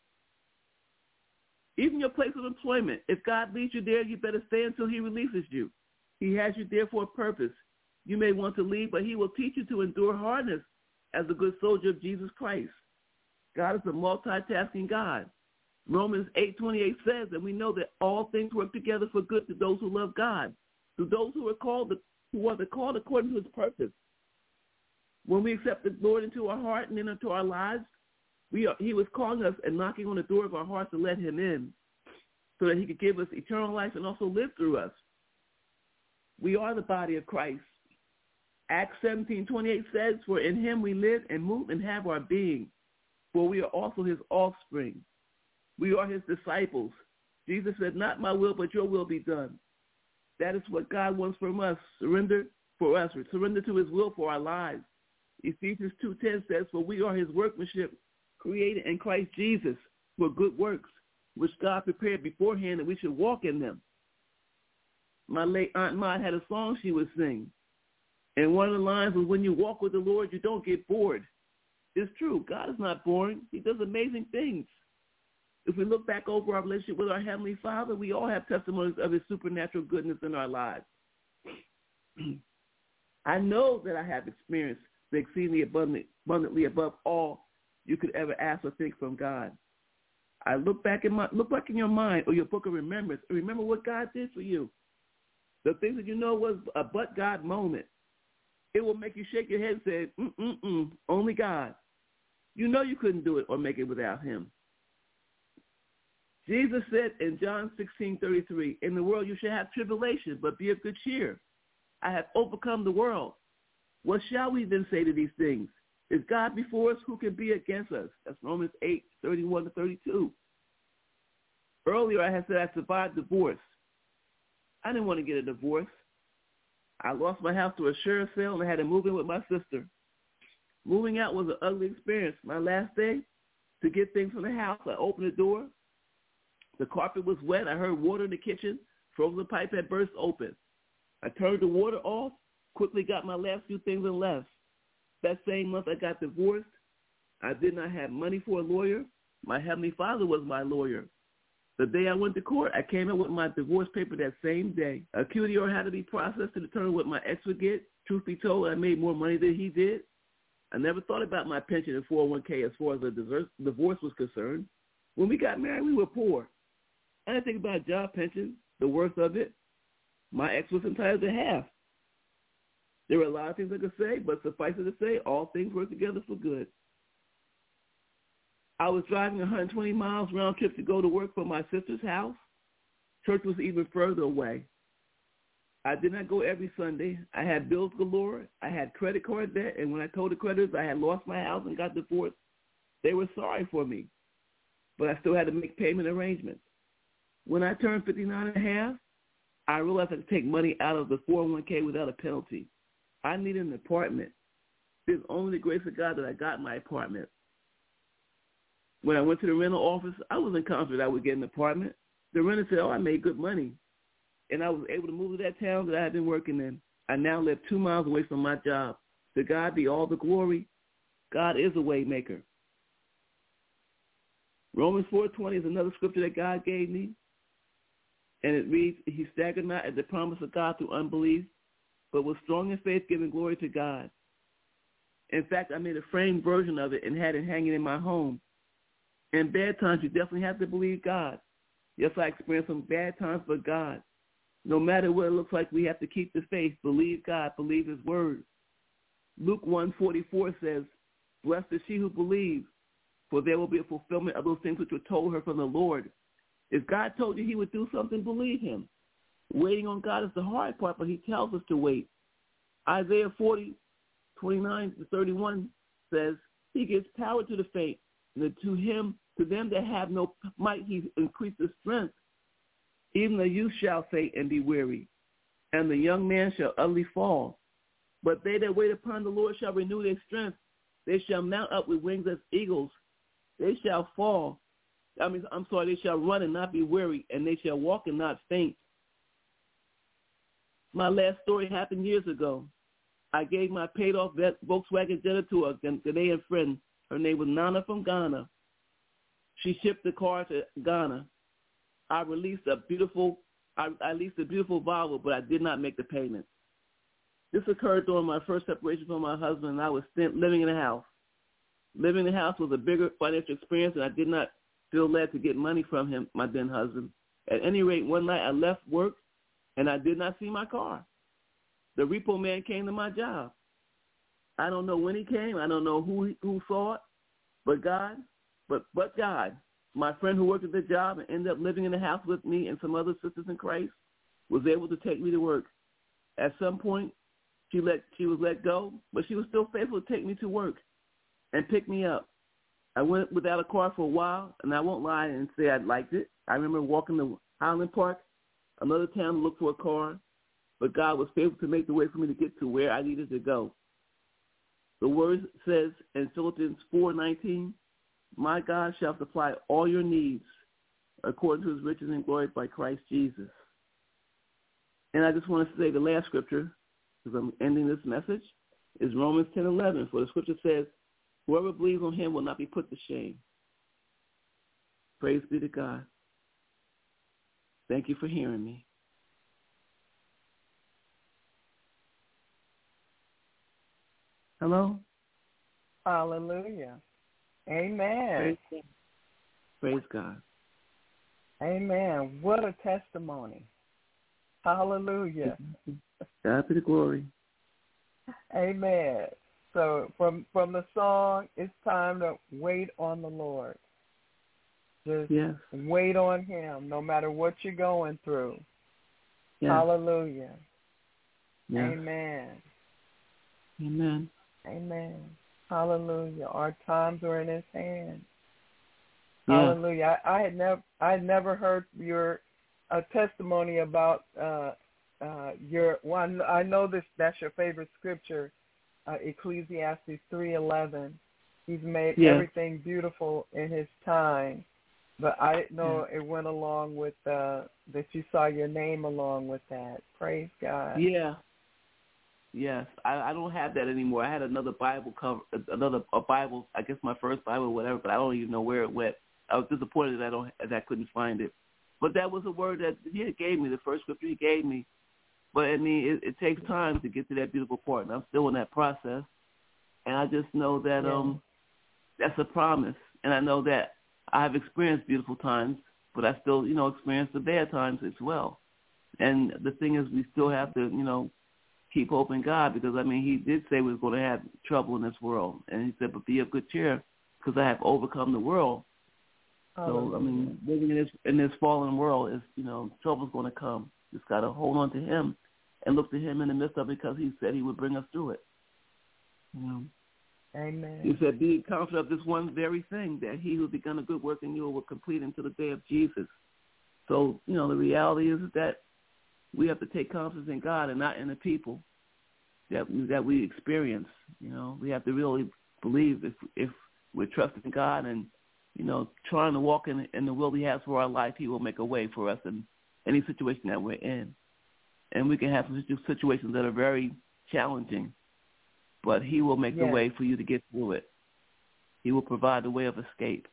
Even your place of employment, if God leads you there, you better stay until he releases you. He has you there for a purpose. You may want to leave, but he will teach you to endure hardness as a good soldier of Jesus Christ. God is a multitasking God. Romans 8:28 says that we know that all things work together for good to those who love God, to those who are called according to his purpose. When we accept the Lord into our heart and into our lives, he was calling us and knocking on the door of our hearts to let him in so that he could give us eternal life and also live through us. We are the body of Christ. Acts 17:28 says, for in him we live and move and have our being, for we are also his offspring. We are his disciples. Jesus said, not my will, but your will be done. That is what God wants from us. Surrender to his will for our lives. Ephesians 2:10 says, for we are his workmanship, created in Christ Jesus for good works, which God prepared beforehand that we should walk in them. My late Aunt Maud had a song she would sing. And one of the lines was, when you walk with the Lord, you don't get bored. It's true. God is not boring. He does amazing things. If we look back over our relationship with our Heavenly Father, we all have testimonies of his supernatural goodness in our lives. I know that I have experienced the exceedingly abundantly above all you could ever ask or think from God. I look back in your mind or your book of remembrance and remember what God did for you. The things that you know was a but God moment. It will make you shake your head and say, only God. You know you couldn't do it or make it without him. Jesus said in John 16:33, in the world you shall have tribulation, but be of good cheer. I have overcome the world. What shall we then say to these things? Is God before us? Who can be against us? That's Romans 8:31-32. Earlier I had said I survived divorce. I didn't want to get a divorce. I lost my house to a sheriff's sale, and I had to move in with my sister. Moving out was an ugly experience. My last day, to get things from the house, I opened the door. The carpet was wet. I heard water in the kitchen. Frozen pipe had burst open. I turned the water off, quickly got my last few things and left. That same month, I got divorced. I did not have money for a lawyer. My Heavenly Father was my lawyer. The day I went to court, I came in with my divorce paper that same day. A QDR had to be processed to determine what my ex would get. Truth be told, I made more money than he did. I never thought about my pension and 401k as far as the divorce was concerned. When we got married, we were poor. I didn't think about job pension, the worth of it. My ex was entitled to half. There were a lot of things I could say, but suffice it to say, all things work together for good. I was driving 120 miles round trip to go to work from my sister's house. Church was even further away. I did not go every Sunday. I had bills galore. I had credit card debt, and when I told the creditors I had lost my house and got divorced, they were sorry for me. But I still had to make payment arrangements. When I turned 59 and a half, I realized I could take money out of the 401k without a penalty. I needed an apartment. It's only the grace of God that I got my apartment. When I went to the rental office, I wasn't confident I would get an apartment. The renter said, I made good money. And I was able to move to that town that I had been working in. I now live 2 miles away from my job. To God be all the glory. God is a way maker. Romans 4:20 is another scripture that God gave me. And it reads, he staggered not at the promise of God through unbelief, but was strong in faith, giving glory to God. In fact, I made a framed version of it and had it hanging in my home. In bad times, you definitely have to believe God. Yes, I experienced some bad times, but God. No matter what it looks like, we have to keep the faith, believe God, believe his word. Luke 1:44 says, blessed is she who believes, for there will be a fulfillment of those things which were told her from the Lord. If God told you he would do something, believe him. Waiting on God is the hard part, but he tells us to wait. Isaiah 40:29-31 says, he gives power to the faint, and to them that have no might he increases strength. Even the youth shall faint and be weary, and the young man shall utterly fall. But they that wait upon the Lord shall renew their strength. They shall mount up with wings as eagles. They shall they shall run and not be weary, and they shall walk and not faint. My last story happened years ago. I gave my paid-off Volkswagen Jetta to a Ghanaian friend. Her name was Nana from Ghana. She shipped the car to Ghana. I leased a beautiful Volvo, but I did not make the payment. This occurred during my first separation from my husband, and I was living in a house. Living in the house was a bigger financial experience, and I did not feel led to get money from him, my then husband. At any rate, one night I left work, and I did not see my car. The repo man came to my job. I don't know when he came. I don't know who saw it, but God, my friend who worked at the job and ended up living in the house with me and some other sisters in Christ, was able to take me to work. At some point, she was let go, but she was still faithful to take me to work and pick me up. I went without a car for a while, and I won't lie and say I liked it. I remember walking to Highland Park, another town, to look for a car, but God was faithful to make the way for me to get to where I needed to go. The word says in Philippians 4:19, my God shall supply all your needs according to his riches and glory by Christ Jesus. And I just want to say the last scripture, because I'm ending this message, is Romans 10:11. For the scripture says, whoever believes on him will not be put to shame. Praise be to God. Thank you for hearing me. Hello? Hallelujah. Amen. Praise God. Amen. What a testimony. Hallelujah. God be the glory. Amen. So from the song, it's time to wait on the Lord. Just wait on him no matter what you're going through. Yes. Hallelujah. Yes. Amen. Amen. Amen. Hallelujah. Our times are in his hands. Yeah. Hallelujah. I had never heard your testimony about your one. I know that's your favorite scripture, Ecclesiastes 3:11. He's made everything beautiful in His time, but I didn't know it went along with that you saw your name along with that. Praise God. Yeah. Yes, I don't have that anymore. I had another Bible cover, a Bible, I guess my first Bible, or whatever, but I don't even know where it went. I was disappointed that I couldn't find it. But that was a word that He gave me, the first scripture He gave me. But I mean, it takes time to get to that beautiful part, and I'm still in that process. And I just know that that's a promise, and I know that I've experienced beautiful times, but I still, experience the bad times as well. And the thing is, we still have to, keep hope in God, because, I mean, He did say we were going to have trouble in this world. And He said, but be of good cheer, because I have overcome the world. So, I mean, living in this fallen world is, trouble's going to come. Just got to hold on to Him and look to Him in the midst of it, because He said He would bring us through it. Amen. He said, be confident of this one very thing, that He who begun a good work in you will complete until the day of Jesus. So, the reality is that we have to take confidence in God and not in the people that we experience. We have to really believe if we're trusting God and, trying to walk in the will He has for our life, He will make a way for us in any situation that we're in. And we can have situations that are very challenging, but He will make the way for you to get through it. He will provide the way of escape.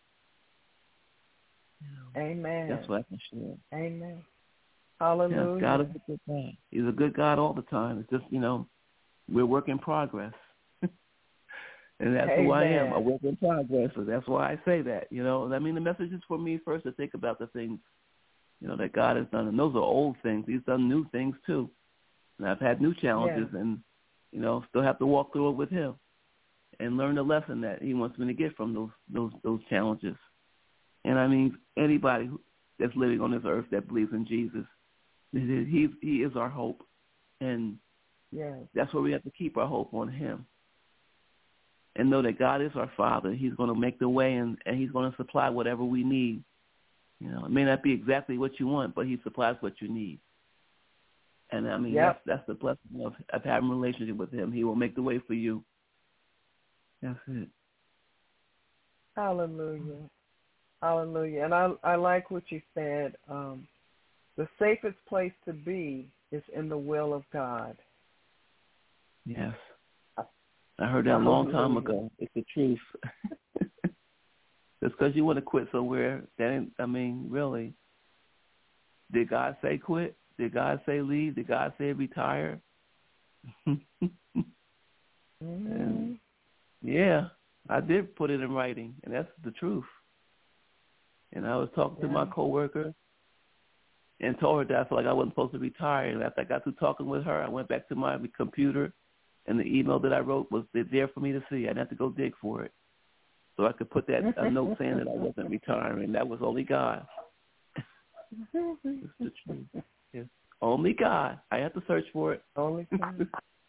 Amen. That's what I can share. Amen. Hallelujah. Yes, God is a good God. He's a good God all the time. It's just, we're work in progress. And that's who I am, a work in progress. So that's why I say that, I mean, the message is for me first to think about the things, that God has done. And those are old things. He's done new things too. And I've had new challenges and, still have to walk through it with Him and learn the lesson that He wants me to get from those challenges. And I mean, anybody that's living on this earth that believes in Jesus, He is our hope. And that's where we have to keep our hope on Him. And know that God is our Father. He's going to make the way, and He's going to supply whatever we need. It may not be exactly what you want, but He supplies what you need. And I mean, that's the blessing of having a relationship with Him. He will make the way for you. That's it. Hallelujah. Hallelujah. And I like what you said. The safest place to be is in the will of God. Yes. I heard that a long time ago. It's the truth. Just because you want to quit somewhere, really, did God say quit? Did God say leave? Did God say retire? And, I did put it in writing, and that's the truth. And I was talking to my coworker and told her that I felt like I wasn't supposed to retire. And after I got through talking with her, I went back to my computer, and the email that I wrote was there for me to see. I didn't have to go dig for it. So I could put that a note saying that I wasn't retiring. That was only God. It's the truth. Yes. Only God. I had to search for it. Only God.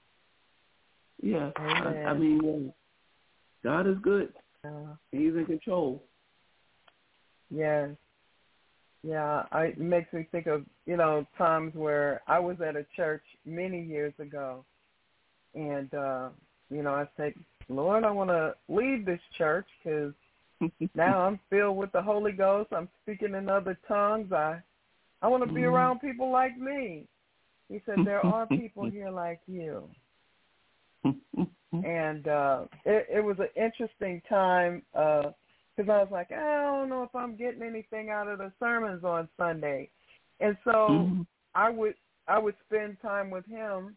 I mean, God is good. He's in control. Yes. Yeah, it makes me think of, times where I was at a church many years ago, and, I said, Lord, I want to leave this church because now I'm filled with the Holy Ghost. I'm speaking in other tongues. I want to be around people like me. He said, there are people here like you. And it was an interesting time because I was like, I don't know if I'm getting anything out of the sermons on Sunday. And so I would spend time with him,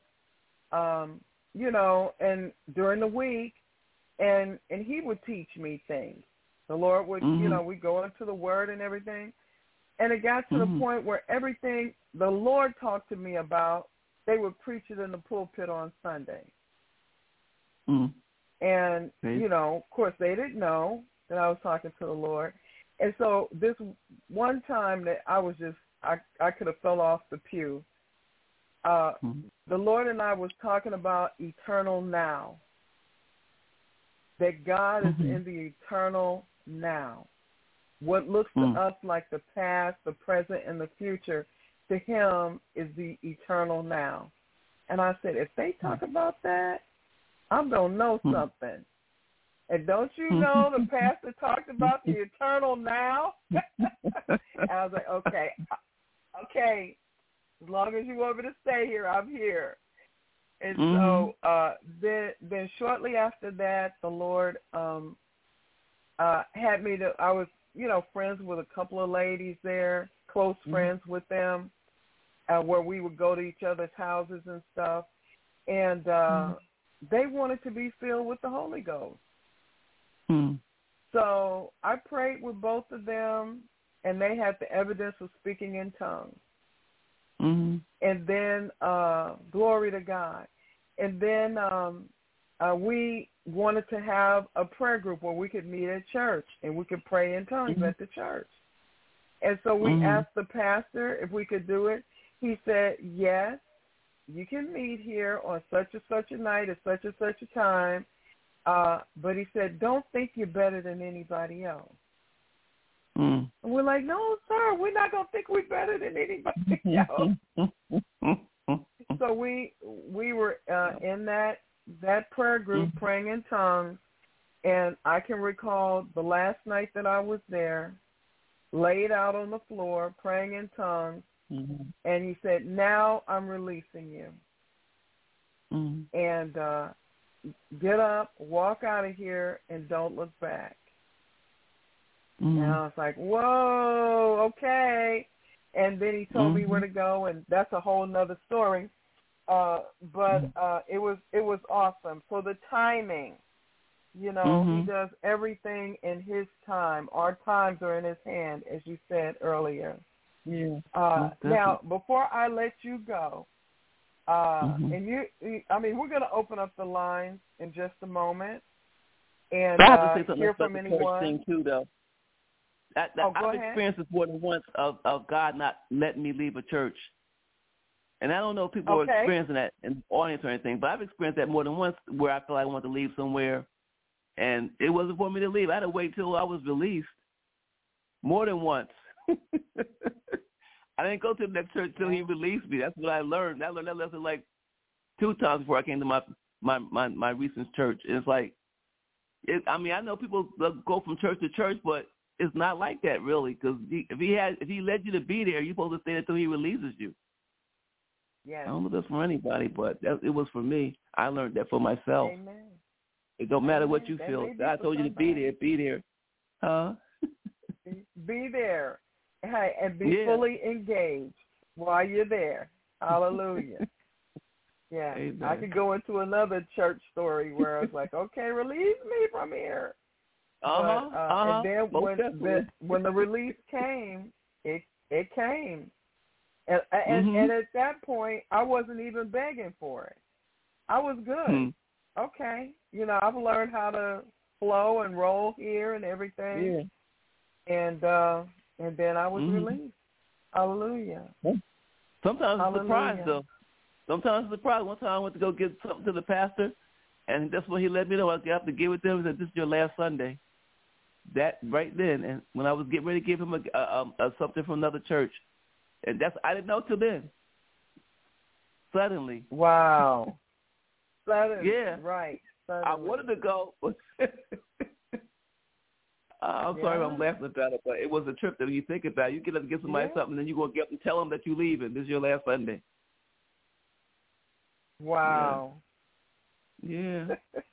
and during the week, and he would teach me things. The Lord would, we go into the Word and everything. And it got to the point where everything the Lord talked to me about, they would preach it in the pulpit on Sunday. And, of course, they didn't know that I was talking to the Lord. And so this one time that I was just, I could have fell off the pew. The Lord and I was talking about eternal now, that God is in the eternal now. What looks to us like the past, the present, and the future to him is the eternal now. And I said, if they talk about that, I'm going to know something. And don't you know the pastor talked about the eternal now? And I was like, okay, as long as you want me to stay here, I'm here. And so then shortly after that, the Lord had me to, I was, friends with a couple of ladies there, close friends with them, where we would go to each other's houses and stuff. And they wanted to be filled with the Holy Ghost. So I prayed with both of them, and they had the evidence of speaking in tongues. And then, glory to God. And then we wanted to have a prayer group where we could meet at church and we could pray in tongues at the church. And so we asked the pastor if we could do it. He said, yes, you can meet here on such and such a night at such and such a time. But he said, don't think you're better than anybody else. And we're like, no, sir, we're not going to think we're better than anybody else. So we were in that prayer group praying in tongues. And I can recall the last night that I was there, laid out on the floor, praying in tongues. And he said, now I'm releasing you. And get up, walk out of here, and don't look back. And I was like, whoa, okay. And then he told me where to go, and that's a whole nother story. But it was awesome. So the timing, he does everything in his time. Our times are in his hand, as you said earlier. Yeah. Now, before I let you go, and we're going to open up the lines in just a moment, and I have to say something hear about from the anyone. Thing too, though. I've experienced this more than once of God not letting me leave a church, and I don't know if people are experiencing that in the audience or anything, but I've experienced that more than once where I feel like I want to leave somewhere, and it wasn't for me to leave. I had to wait till I was released. More than once. I didn't go to the next church till he released me. That's what I learned. I learned that lesson like 2 times before I came to my recent church. And it's like, I know people go from church to church, but it's not like that really. Because if he led you to be there, you're supposed to stay until he releases you. Yeah. I don't know if that's for anybody, but it was for me. I learned that for myself. Amen. It don't matter what you feel. God told you to be there. Be there. Huh? Be there. Hey, and be fully engaged while you're there. Hallelujah. Yeah. Amen. I could go into another church story where I was like, okay, release me from here. And then when the release came, it came. And at that point, I wasn't even begging for it. I was good. Okay. I've learned how to flow and roll here and everything. Yeah. And then I was released. Hallelujah. Sometimes it's a surprise, though. Sometimes it's a surprise. One time I went to go get something to the pastor, and that's when he let me know I have to give it to him. He said, this is your last Sunday. That right then, and when I was getting ready to give him a something from another church, and I didn't know till then. Suddenly. Wow. Suddenly. Yeah. Right. Suddenly. I wanted to go. I'm sorry if I'm laughing about it, but it was a trip that you think about. You get up and get somebody something, and then you go get up and tell them that you're leaving. This is your last Sunday. Wow. Yeah.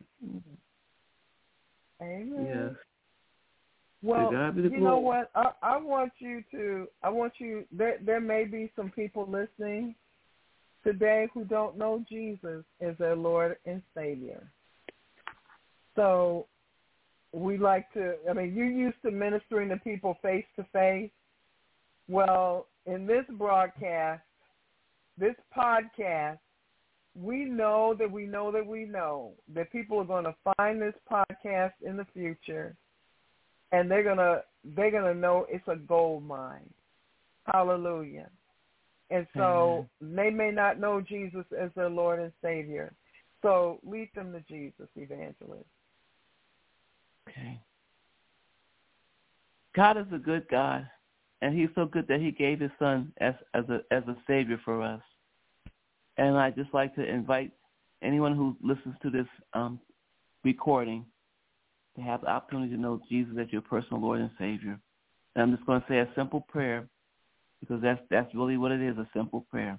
Amen. Yes. Well, you know what? I want you, there may be some people listening today who don't know Jesus as their Lord and Savior. So we like to, you're used to ministering to people face to face. Well, in this broadcast, this podcast, we know that people are going to find this podcast in the future, and they're gonna know it's a gold mine. Hallelujah. And so they may not know Jesus as their Lord and Savior. So lead them to Jesus, evangelist. Okay. God is a good God, And he's so good that he gave his son as a savior for us. And I'd just like to invite anyone who listens to this recording to have the opportunity to know Jesus as your personal Lord and Savior. And I'm just going to say a simple prayer, because that's really what it is, a simple prayer.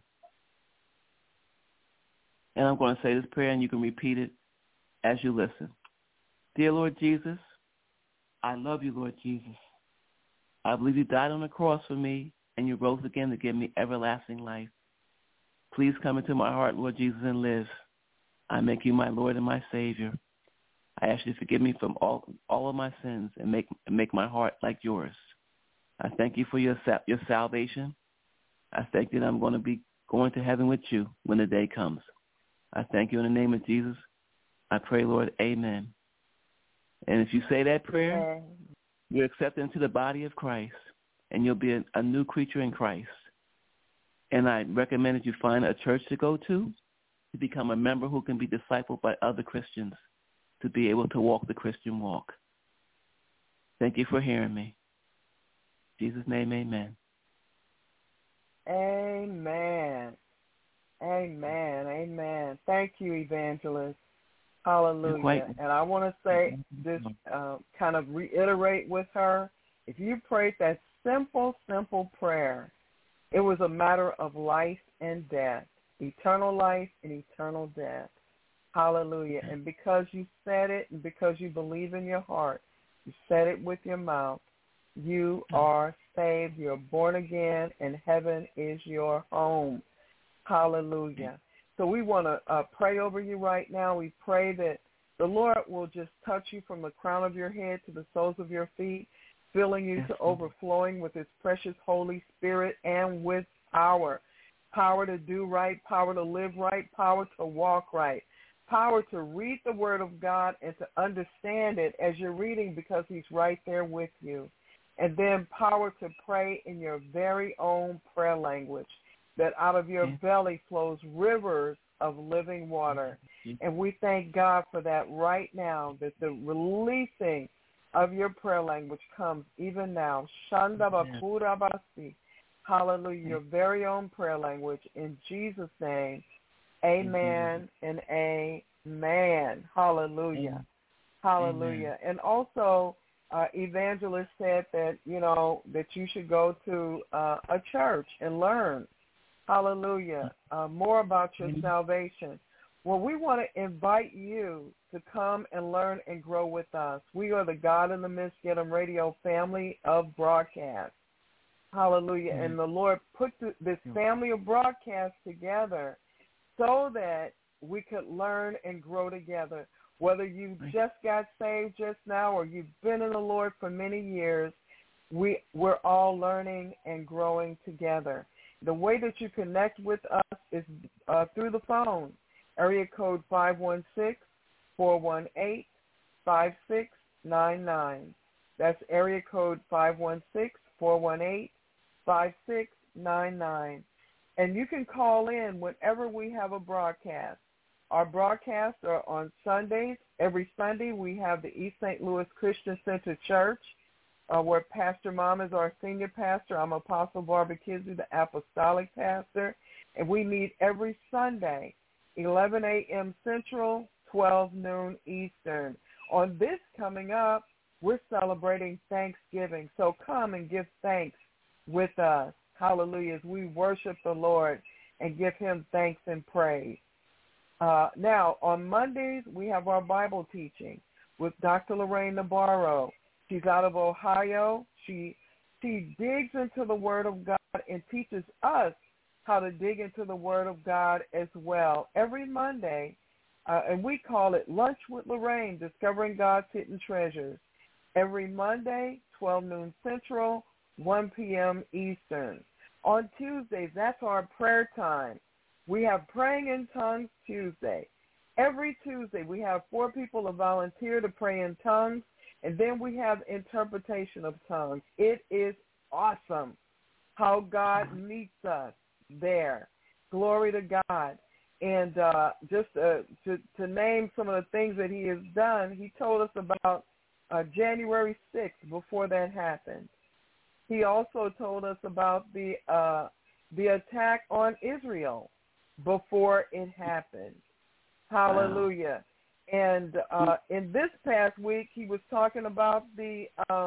And I'm going to say this prayer, and you can repeat it as you listen. Dear Lord Jesus, I love you, Lord Jesus. I believe you died on the cross for me, and you rose again to give me everlasting life. Please come into my heart, Lord Jesus, and live. I make you my Lord and my Savior. I ask you to forgive me from all of my sins and make my heart like yours. I thank you for your salvation. I thank you that I'm going to be going to heaven with you when the day comes. I thank you in the name of Jesus. I pray, Lord, amen. And if you say that prayer, you're accepted into the body of Christ, and you'll be a new creature in Christ. And I recommend that you find a church to go to become a member who can be discipled by other Christians to be able to walk the Christian walk. Thank you for hearing me. In Jesus' name, amen. Amen. Amen. Amen. Thank you, Evangelist. Hallelujah. And I want to say, just kind of reiterate with her, if you prayed that simple prayer, it was a matter of life and death, eternal life and eternal death. Hallelujah. And because you said it and because you believe in your heart, you said it with your mouth, you are saved, you're born again, and heaven is your home. Hallelujah. So we want to pray over you right now. We pray that the Lord will just touch you from the crown of your head to the soles of your feet, filling you to overflowing with his precious Holy Spirit and with power to do right, power to live right, power to walk right, power to read the Word of God and to understand it as you're reading because he's right there with you. And then power to pray in your very own prayer language, that out of your belly flows rivers of living water. And we thank God for that right now, that the releasing of your prayer language comes even now. Shanda bakura basi. Hallelujah, your very own prayer language. In Jesus' name, amen and amen. Hallelujah. Hallelujah. And also, Evangelist said that, that you should go to a church and learn. Hallelujah. More about your salvation. Well, we want to invite you to come and learn and grow with us. We are the God in the Midst Get 'em Radio family of broadcasts. Hallelujah. And the Lord put this family of broadcasts together so that we could learn and grow together. Whether you just got saved just now or you've been in the Lord for many years, we're all learning and growing together. The way that you connect with us is through the phone, area code 516-418-5699. That's area code 516-418-5699. And you can call in whenever we have a broadcast. Our broadcasts are on Sundays. Every Sunday we have the East St. Louis Christian Center Church, where Pastor Mom is our senior pastor. I'm Apostle Barbara Kizzy, the apostolic pastor. And we meet every Sunday, 11 a.m. Central, 12 noon Eastern. On this coming up, we're celebrating Thanksgiving. So come and give thanks with us. Hallelujah. As we worship the Lord and give him thanks and praise. Now, on Mondays, we have our Bible teaching with Dr. Lorraine Navarro. She's out of Ohio. She digs into the Word of God and teaches us how to dig into the Word of God as well every Monday, and we call it Lunch with Lorraine, Discovering God's Hidden Treasures. Every Monday, 12 noon Central, 1 p.m. Eastern. On Tuesdays, that's our prayer time. We have Praying in Tongues Tuesday. Every Tuesday, we have 4 people to volunteer to pray in tongues, and then we have interpretation of tongues. It is awesome how God meets us there. Glory to God. And just to name some of the things that he has done, he told us about January 6th before that happened. he also told us about the attack on Israel before it happened. Hallelujah. Wow. And in this past week, he was talking about the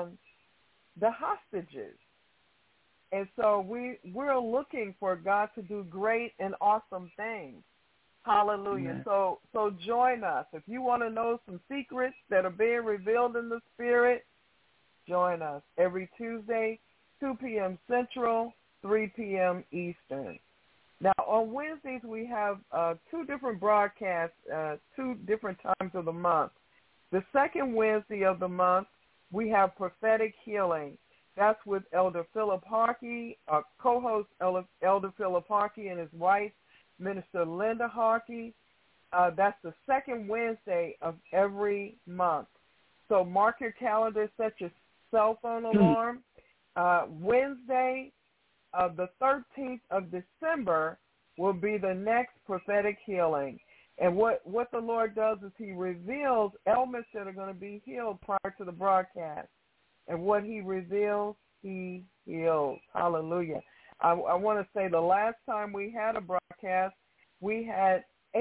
hostages. And so we're looking for God to do great and awesome things. Hallelujah. So join us. If you want to know some secrets that are being revealed in the Spirit, join us every Tuesday, 2 p.m. Central, 3 p.m. Eastern. Now, on Wednesdays, we have 2 different broadcasts, 2 different times of the month. The second Wednesday of the month, we have Prophetic Healing. That's with Elder Philip Harkey, co-host Elder Philip Harkey and his wife, Minister Linda Harkey. That's the second Wednesday of every month. So mark your calendar, set your cell phone alarm. Wednesday, the 13th of December will be the next Prophetic Healing. And what the Lord does is he reveals ailments that are going to be healed prior to the broadcast. And what he reveals, he heals. Hallelujah. I want to say the last time we had a broadcast, we had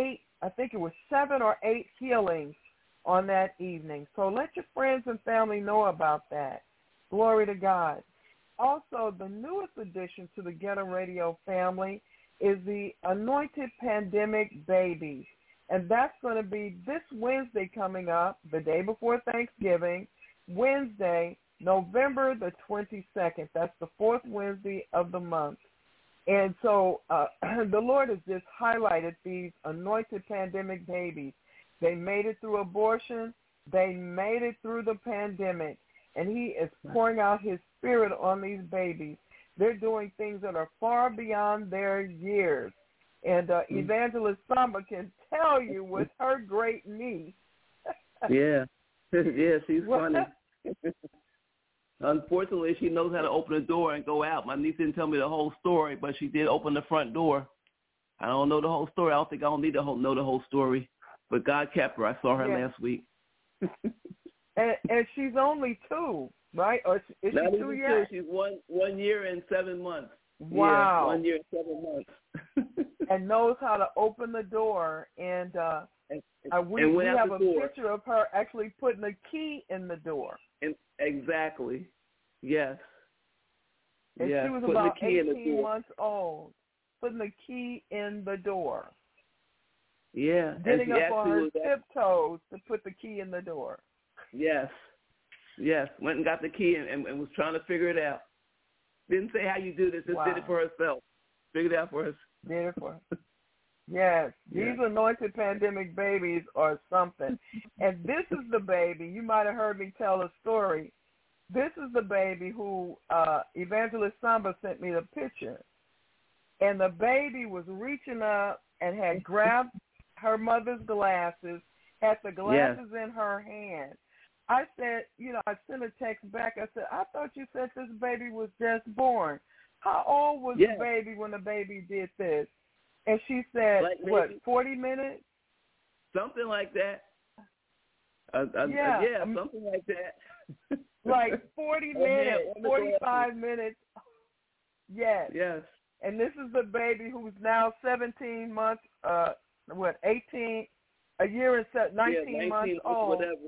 7 or 8 healings on that evening. So let your friends and family know about that. Glory to God. Also, the newest addition to the Ghetto Radio family is the Anointed Pandemic Babies. And that's going to be this Wednesday coming up, the day before Thanksgiving, Wednesday, November the 22nd. That's the 4th Wednesday of the month. And so the Lord has just highlighted these anointed pandemic babies. They made it through abortion. They made it through the pandemic. And he is pouring out his Spirit on these babies. They're doing things that are far beyond their years. And Evangelist Samba can tell you with her great niece. Yeah, she's funny. Unfortunately, she knows how to open the door and go out. My niece didn't tell me the whole story, but she did open the front door. I don't know the whole story. I don't think I don't need to know the whole story. But God kept her. I saw her last week. and she's only 2, right? Or is she 2 yet? She's 1 year and 7 months. Wow. Yeah, 1 year and 7 months. And knows how to open the door. And we have a picture of her actually putting a key in the door. Exactly. Yes. And she was about 18 months old, putting the key in the door. Yeah. Getting up on her tiptoes to put the key in the door. Yes. Went and got the key and was trying to figure it out. Didn't say how you do this. Just did it for herself. Figured it out for us. Did it for her. Yes. These anointed pandemic babies are something. And this is the baby. You might have heard me tell a story. This is the baby who Evangelist Samba sent me the picture. And the baby was reaching up and had grabbed her mother's glasses, had the glasses in her hand. I said, I sent a text back. I said, I thought you said this baby was just born. How old was the baby when the baby did this? And she said, like 40 minutes? Something like that. Something like that. Like 40 minutes, 45 minutes. Yes. And this is the baby who's now 17 months, 18, a year and 19 months old. Whatever.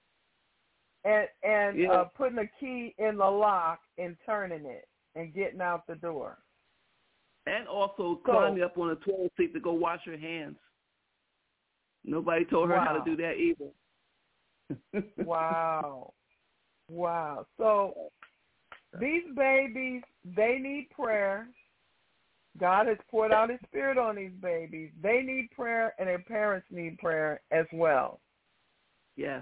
And putting a key in the lock and turning it and getting out the door. And also climbing up on a toilet seat to go wash her hands. Nobody told her how to do that either. Wow. So these babies, they need prayer. God has poured out his Spirit on these babies. They need prayer, and their parents need prayer as well. Yes.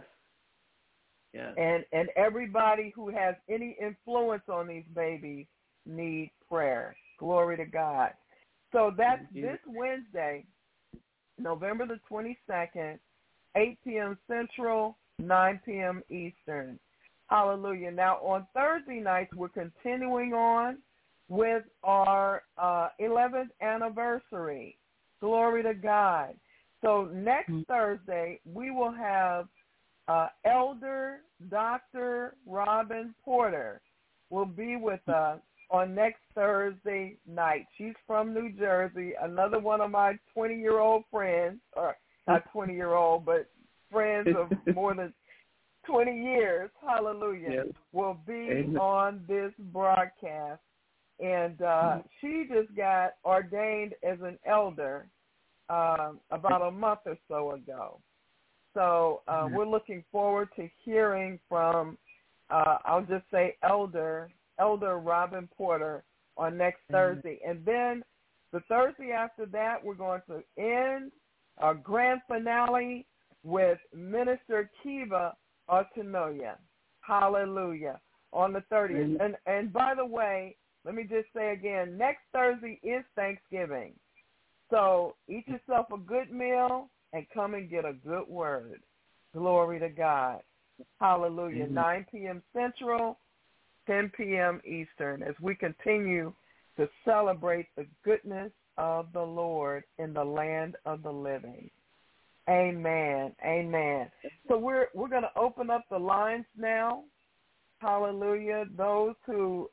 And everybody who has any influence on these babies need prayer. Glory to God. So that's this Wednesday, November the 22nd, 8 p.m. Central, 9 p.m. Eastern. Hallelujah. Now, on Thursday nights, we're continuing on with our 11th anniversary. Glory to God. So next Thursday, we will have Elder Dr. Robin Porter. will be with us on next Thursday night. She's from New Jersey, another one of my 20-year-old friends, or not 20-year-old, but friends of more than 20 years, hallelujah, yes. will be Amen. on this broadcast. And she just got ordained as an elder about a month or so ago. So we're looking forward to hearing from, I'll just say, Elder Robin Porter on next Thursday. And then the Thursday after that, we're going to end our grand finale with Minister Kiva Otanoya. Hallelujah. On the 30th. And by the way, let me just say again, next Thursday is Thanksgiving. So eat yourself a good meal and come and get a good word. Glory to God. Hallelujah. Amen. 9 p.m. Central, 10 p.m. Eastern, as we continue to celebrate the goodness of the Lord in the land of the living. Amen. Amen. So we're going to open up the lines now. Hallelujah. Those who,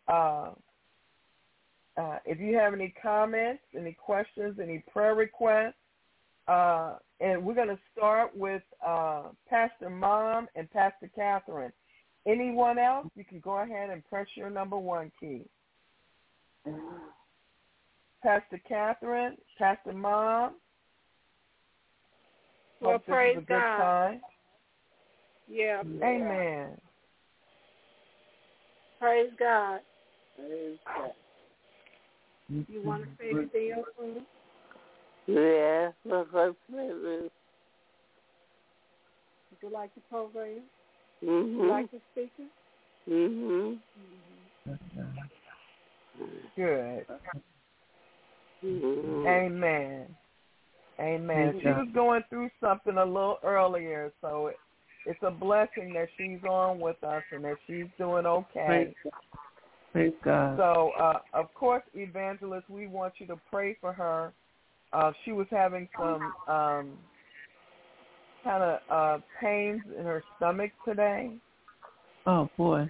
if you have any comments, any questions, any prayer requests, and we're going to start with Pastor Mom and Pastor Catherine. Anyone else, you can go ahead and press your number 1 key. Pastor Catherine, Pastor Mom. Well, praise this is a God. good time. Yeah. Amen. Praise God. You want to say anything else, Ruth? Yeah, my first name Would you like the program? Mm-hmm. Would you like the speaker? Mm-hmm. Good. Mm-hmm. Amen. Amen. She was going through something a little earlier, so it's a blessing that she's on with us and that she's doing okay. Praise God. So, of course, Evangelist, we want you to pray for her. She was having some kind of pains in her stomach today. Oh, boy.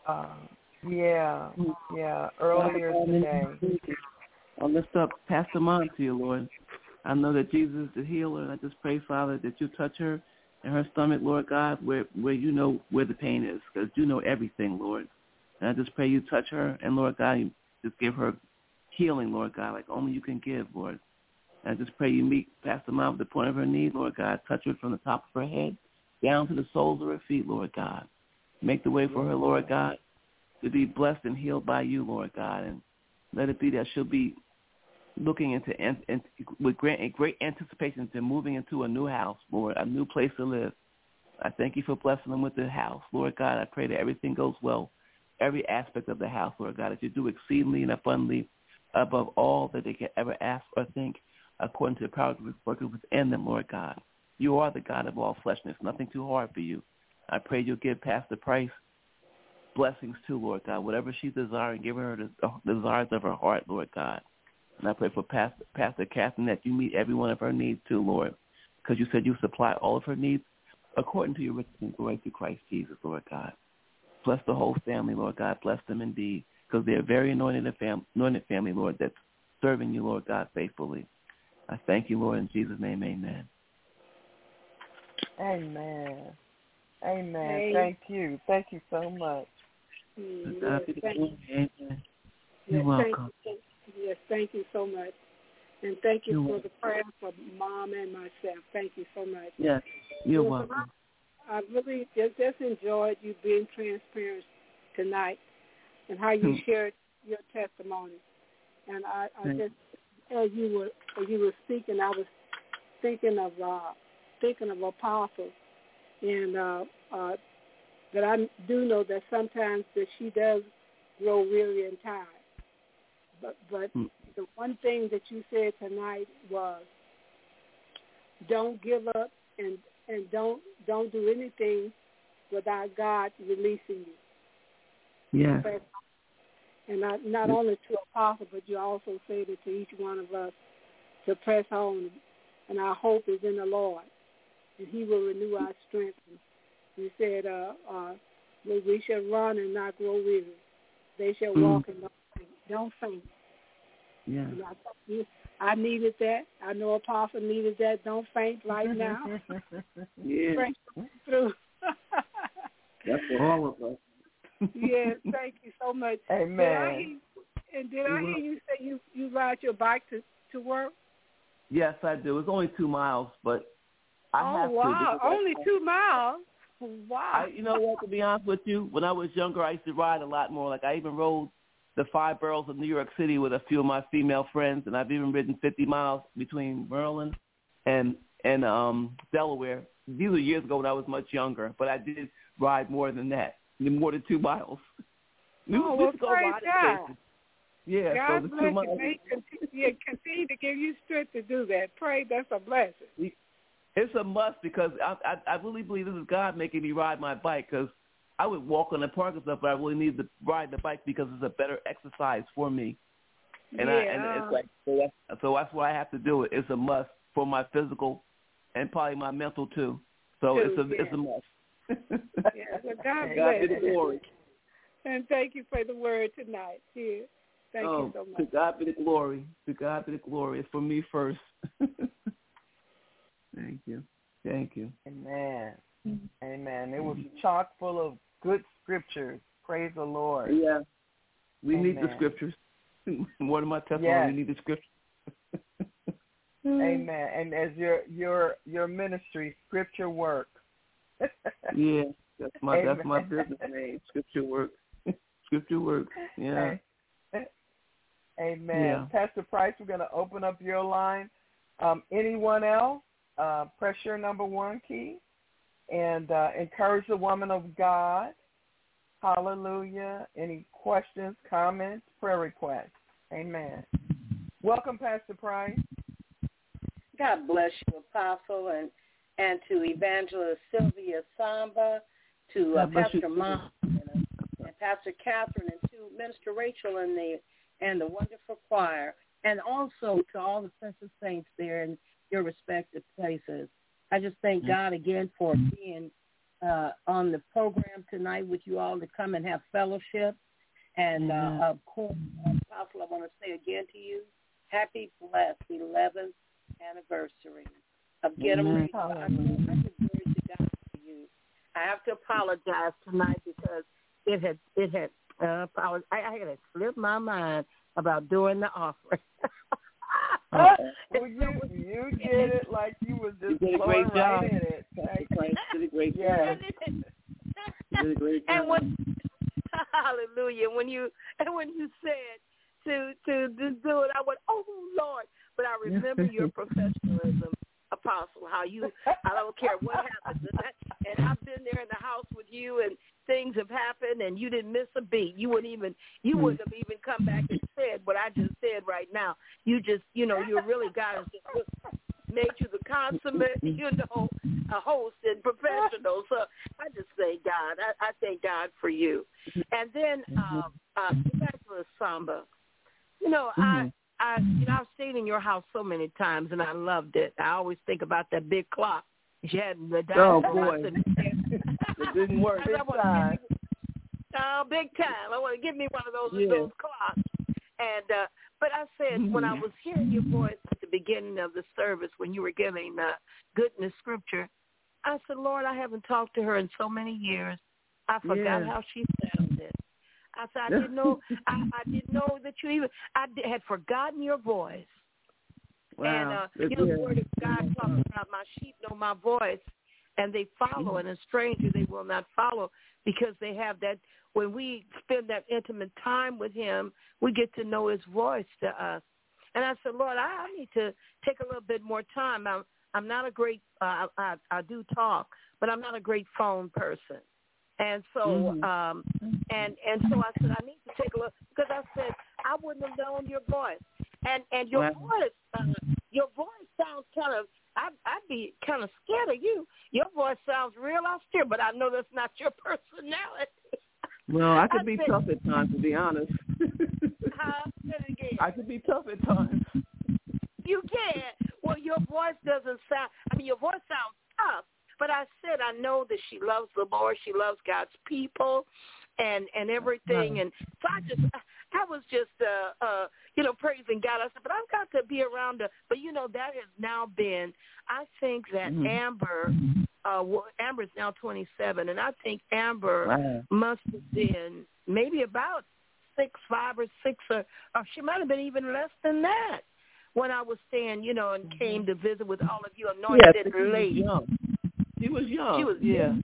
Earlier today. I'll lift up Pastor Mom to you, Lord. I know that Jesus is the healer, and I just pray, Father, that you touch her in her stomach, Lord God, where you know where the pain is, because you know everything, Lord. And I just pray you touch her, and, Lord God, you just give her healing, Lord God, like only you can give, Lord. And I just pray you meet Pastor Mom at the point of her need, Lord God. Touch her from the top of her head down to the soles of her feet, Lord God. Make the way for her, Lord God, to be blessed and healed by you, Lord God. And let it be that she'll be looking into with great anticipation to moving into a new house, Lord, a new place to live. I thank you for blessing them with the house, Lord God. I pray that everything goes well, every aspect of the house, Lord God, that you do exceedingly and abundantly above all that they can ever ask or think, according to the power working within them, Lord God. You are the God of all flesh, and there's nothing too hard for you. I pray you'll give Pastor Price blessings too, Lord God. Whatever she's desiring, give her the desires of her heart, Lord God. And I pray for Pastor Catherine that you meet every one of her needs too, Lord, because you said you supply all of her needs according to your riches and glory through Christ Jesus, Lord God. Bless the whole family, Lord God. Bless them indeed, because they're a very anointed family, Lord, that's serving you, Lord God, faithfully. I thank you, Lord, in Jesus' name, amen. Amen. Amen. Thank you. Thank you so much. You're welcome. Yes, thank you so much. And thank you for the prayer for Mom and myself. Thank you so much. Yes, you're welcome. I really just enjoyed you being transparent tonight and how you shared your testimony. And I just, as you were speaking, I was thinking of Apostle, and that I do know that sometimes that she does grow weary and tired. But the one thing that you said tonight was, don't give up and don't do anything without God releasing you. Yes. And not only to Apostle, but you also said it to each one of us to press on. And our hope is in the Lord, and He will renew our strength. And you said we shall run and not grow weary. They shall walk and don't faint. Yeah. I needed that. I know Apostle needed that. Don't faint right now. Yeah. Pray through. That's for all of us. Yes, thank you so much. Amen. Did I hear you say you ride your bike to work? Yes, I do. It's only 2 miles, but I have to. Oh, wow. Only 2 miles? Wow. You know what, to be honest with you, when I was younger, I used to ride a lot more. Like, I even rode the 5 boroughs of New York City with a few of my female friends, and I've even ridden 50 miles between Maryland and Delaware. These were years ago when I was much younger, but I did ride more than that, more than 2 miles. Well, praise God. Yeah, God so the bless 2 miles. you. Continue to give you strength to do that. Pray, that's a blessing. It's a must because I really believe this is God making me ride my bike, because I would walk on the park and stuff, but I really need to ride the bike because it's a better exercise for me. And it's like so that's why I have to do it. It's a must for my physical and probably my mental too. So it's a must. Yeah, well, God God be bless the glory. And thank you for the word tonight. Yeah. Thank you so much. To God be the glory. To God be the glory. It's for me first. Thank you. Thank you. Amen. Amen. It was chock full of good scriptures. Praise the Lord. Yeah. We Amen. need the scriptures. One of my testimony, yes. we need the scriptures. Amen. And as your ministry, scripture work. Yeah. That's my business name. Scripture work. Scripture work. Yeah. Amen. Yeah. Pastor Price, we're going to open up your line. Anyone else? Press your number 1 key and encourage the woman of God. Hallelujah. Any questions, comments, prayer requests? Amen. Welcome, Pastor Price. God bless you, Apostle, and to Evangelist Sylvia Samba, to Pastor Mom and Pastor Catherine, and to Minister Rachel and the wonderful choir, and also to all the precious saints there in your respective places. I just thank God again for being on the program tonight with you all to come and have fellowship. And, of course, Apostle, I want to say again to you, happy, blessed 11th anniversary of Get 'em Ready. I give glory to God for you. I have to apologize tonight because it had I had slipped my mind about doing the offering. Well, you did it like you was just flowing right in it. Did a great job. Did a great job. And hallelujah. When you said to do it, I went, oh Lord. But I remember your professionalism, Apostle. How I don't care what happens, and I've been there in the house with you, and things have happened, and you didn't miss a beat. You wouldn't have even come back and said what I just said right now. You just, you really got us, made you the consummate, a host and professional. So I just thank God. I thank God for you. And then Evangelist Samba, I've stayed in your house so many times, and I loved it. I always think about that big clock. You had the oh boy, it didn't work. Big time. Big time. I want to give me one of those clocks. And but I said when I was hearing your voice at the beginning of the service when you were giving goodness scripture, I said, Lord, I haven't talked to her in so many years. I forgot how she sounded. I said, I didn't know. I didn't know that I had forgotten your voice. Wow. And the word of God talks about my sheep know my voice, and they follow, and a stranger they will not follow, because they have that. When we spend that intimate time with him, we get to know his voice to us. And I said, Lord, I need to take a little bit more time. I'm not a great. I do talk, but I'm not a great phone person. And so, and so I said, I need to take a look, because I said I wouldn't have known your voice, and your voice sounds kind of. I'd be kind of scared of you. Your voice sounds real austere, but I know that's not your personality. Well, I could be tough at times, to be honest. I could be tough at times. You can. Well, your voice doesn't sound. Your voice sounds tough. But I said I know that she loves the Lord. She loves God's people. and everything. And so I was just, praising God. I said, but I've got to be around her. But, that has now been, I think that Amber's now 27, and I think Amber must have been maybe about 5 or 6, or she might have been even less than that when I was staying, and came to visit with all of you anointed ladies. She was young. She was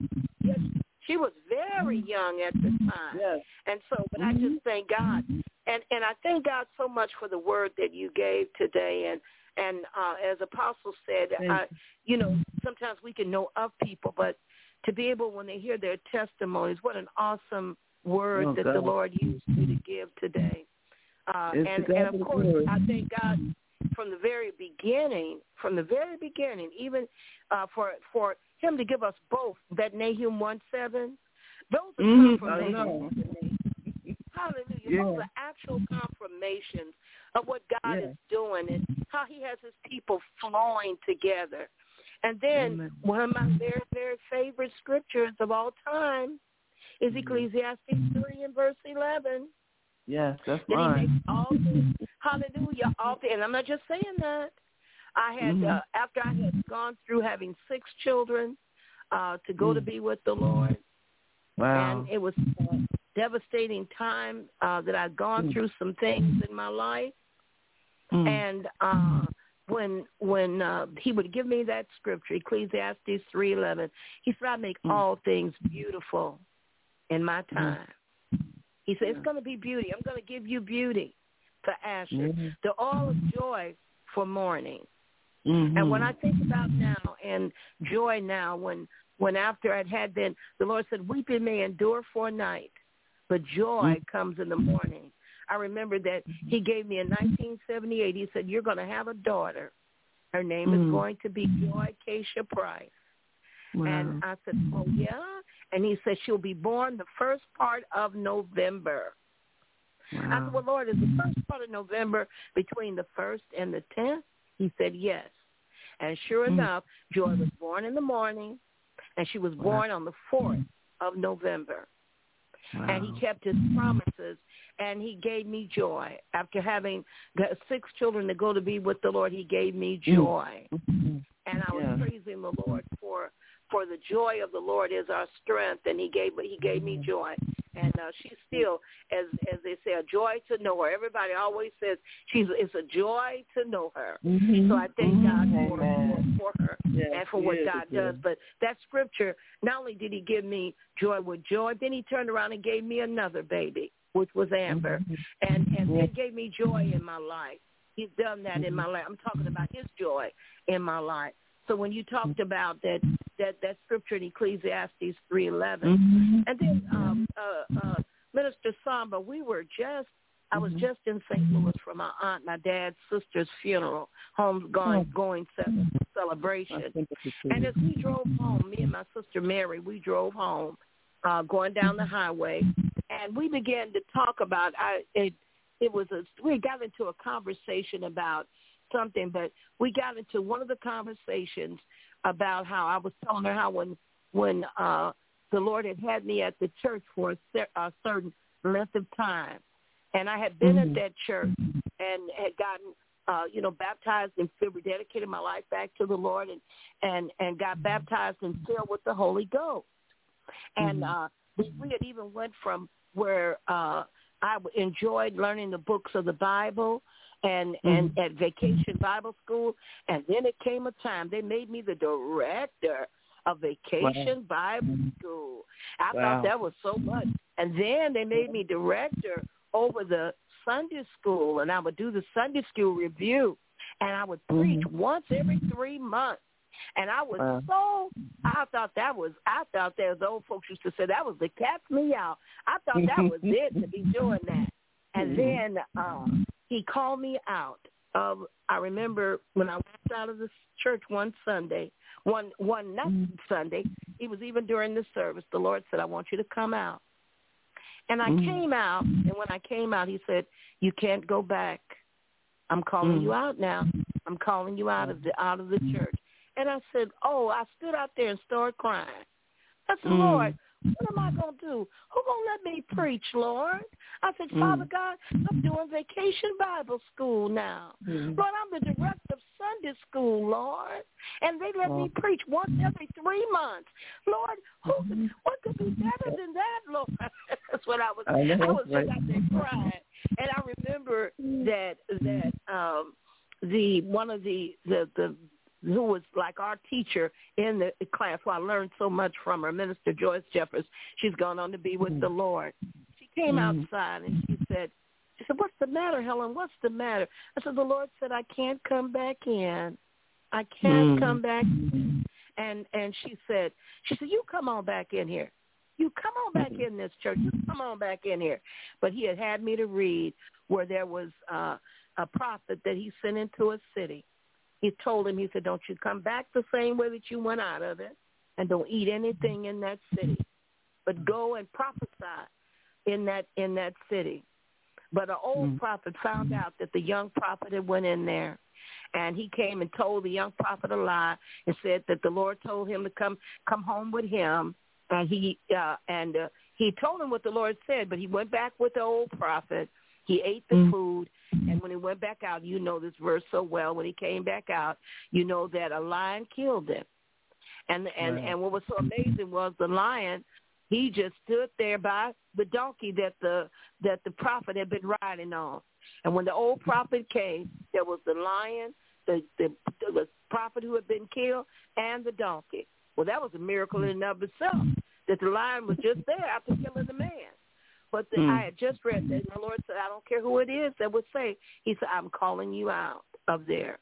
she was very young at the time. Yes. And so, but I just thank God. And I thank God so much for the word that you gave today. And as Apostle said, sometimes we can know of people, but to be able, when they hear their testimonies, what an awesome word that the Lord used you to give today. And of course, I thank God from the very beginning, even for him to give us both that Nahum 1:7, those are confirmations. Hallelujah. Those are actual confirmations of what God is doing and how he has his people flowing together. And then one of my very, very favorite scriptures of all time is Ecclesiastes 3 and verse 11. Yes, that's that mine. He makes all things, hallelujah, all things. And I'm not just saying that. I had, after I had gone through having 6 children, to go to be with the Lord. Wow. And it was a devastating time that I'd gone through some things in my life. And when he would give me that scripture, Ecclesiastes 3:11, he said, I make all things beautiful in my time. He said, it's going to be beauty. I'm going to give you beauty for ashes, the oil of joy for mourning. And when I think about now and joy now, when after I'd had been, the Lord said, weeping may endure for a night, but joy comes in the morning. I remember that he gave me in 1978, he said, you're going to have a daughter. Her name is going to be Joy Keisha Price. Wow. And I said, oh, yeah? And he said, she'll be born the first part of November. Wow. I said, well, Lord, is the first part of November between the 1st and the 10th? He said, yes. And sure enough, Joy was born in the morning, and she was born on the 4th of November. Wow. And he kept his promises, and he gave me joy. After having 6 children to go to be with the Lord, he gave me joy. And I was praising the Lord for the joy of the Lord is our strength, and he gave me joy. And she's still, as they say, a joy to know her. Everybody always says it's a joy to know her. So I thank God for her and for what God does. But that scripture, not only did he give me joy with joy, then he turned around and gave me another baby, which was Amber, and then gave me joy in my life. He's done that in my life. I'm talking about his joy in my life. So when you talked about that scripture in Ecclesiastes 3:11, and then Minister Samba, I was just in St. Louis for my aunt, my dad's sister's funeral, going celebration. And as we drove home, me and my sister Mary, we drove home, going down the highway, and we began to talk about we got into a conversation about something, but we got into one of the conversations about how I was telling her how when the Lord had me at the church for a certain length of time, and I had been at that church and had gotten baptized and rededicated my life back to the Lord, and got baptized and filled with the Holy Ghost. And we had even went from where I enjoyed learning the books of the Bible and at Vacation Bible School, and then it came a time they made me the director of Vacation Bible School. I thought that was so much. And then they made me director over the Sunday school, and I would do the Sunday school review, and I would preach once every 3 months. And I was I thought that the old folks used to say, that was the cat's me out. I thought that was it, to be doing that. And then he called me out of, I remember when I walked out of the church one Sunday, one Sunday, it was even during the service, the Lord said, I want you to come out. And I came out, and when I came out, he said, you can't go back. I'm calling you out now. I'm calling you out of the church. And I said, I stood out there and started crying. I said, Lord, what am I going to do? Who going to let me preach, Lord? I said, Father God, I'm doing Vacation Bible School now. Lord, I'm the director of Sunday school, Lord. And they let me preach once every 3 months. Lord, what could be better than that, Lord? That's what I was just out there crying. And I remember that one of the who was like our teacher in the class, who I learned so much from her, Minister Joyce Jeffers. She's gone on to be with the Lord. She came outside and she said, what's the matter, Helen? What's the matter? I said, the Lord said, I can't come back in. I can't come back in. And she said, you come on back in here. You come on back in this church. You come on back in here. But he had me to read where there was a prophet that he sent into a city. He told him, he said, don't you come back the same way that you went out of it, and don't eat anything in that city, but go and prophesy in that city. But an old prophet found out that the young prophet had went in there, and he came and told the young prophet a lie and said that the Lord told him to come home with him, and he told him what the Lord said, but he went back with the old prophet. He ate the food, and when he went back out, you know this verse so well, when he came back out, you know that a lion killed him. And what was so amazing was the lion, he just stood there by the donkey that the prophet had been riding on. And when the old prophet came, there was the lion, the prophet who had been killed, and the donkey. Well, that was a miracle in and of itself, that the lion was just there after killing the man. But I had just read that, and the Lord said, I don't care who it is that would say, he said, I'm calling you out of there.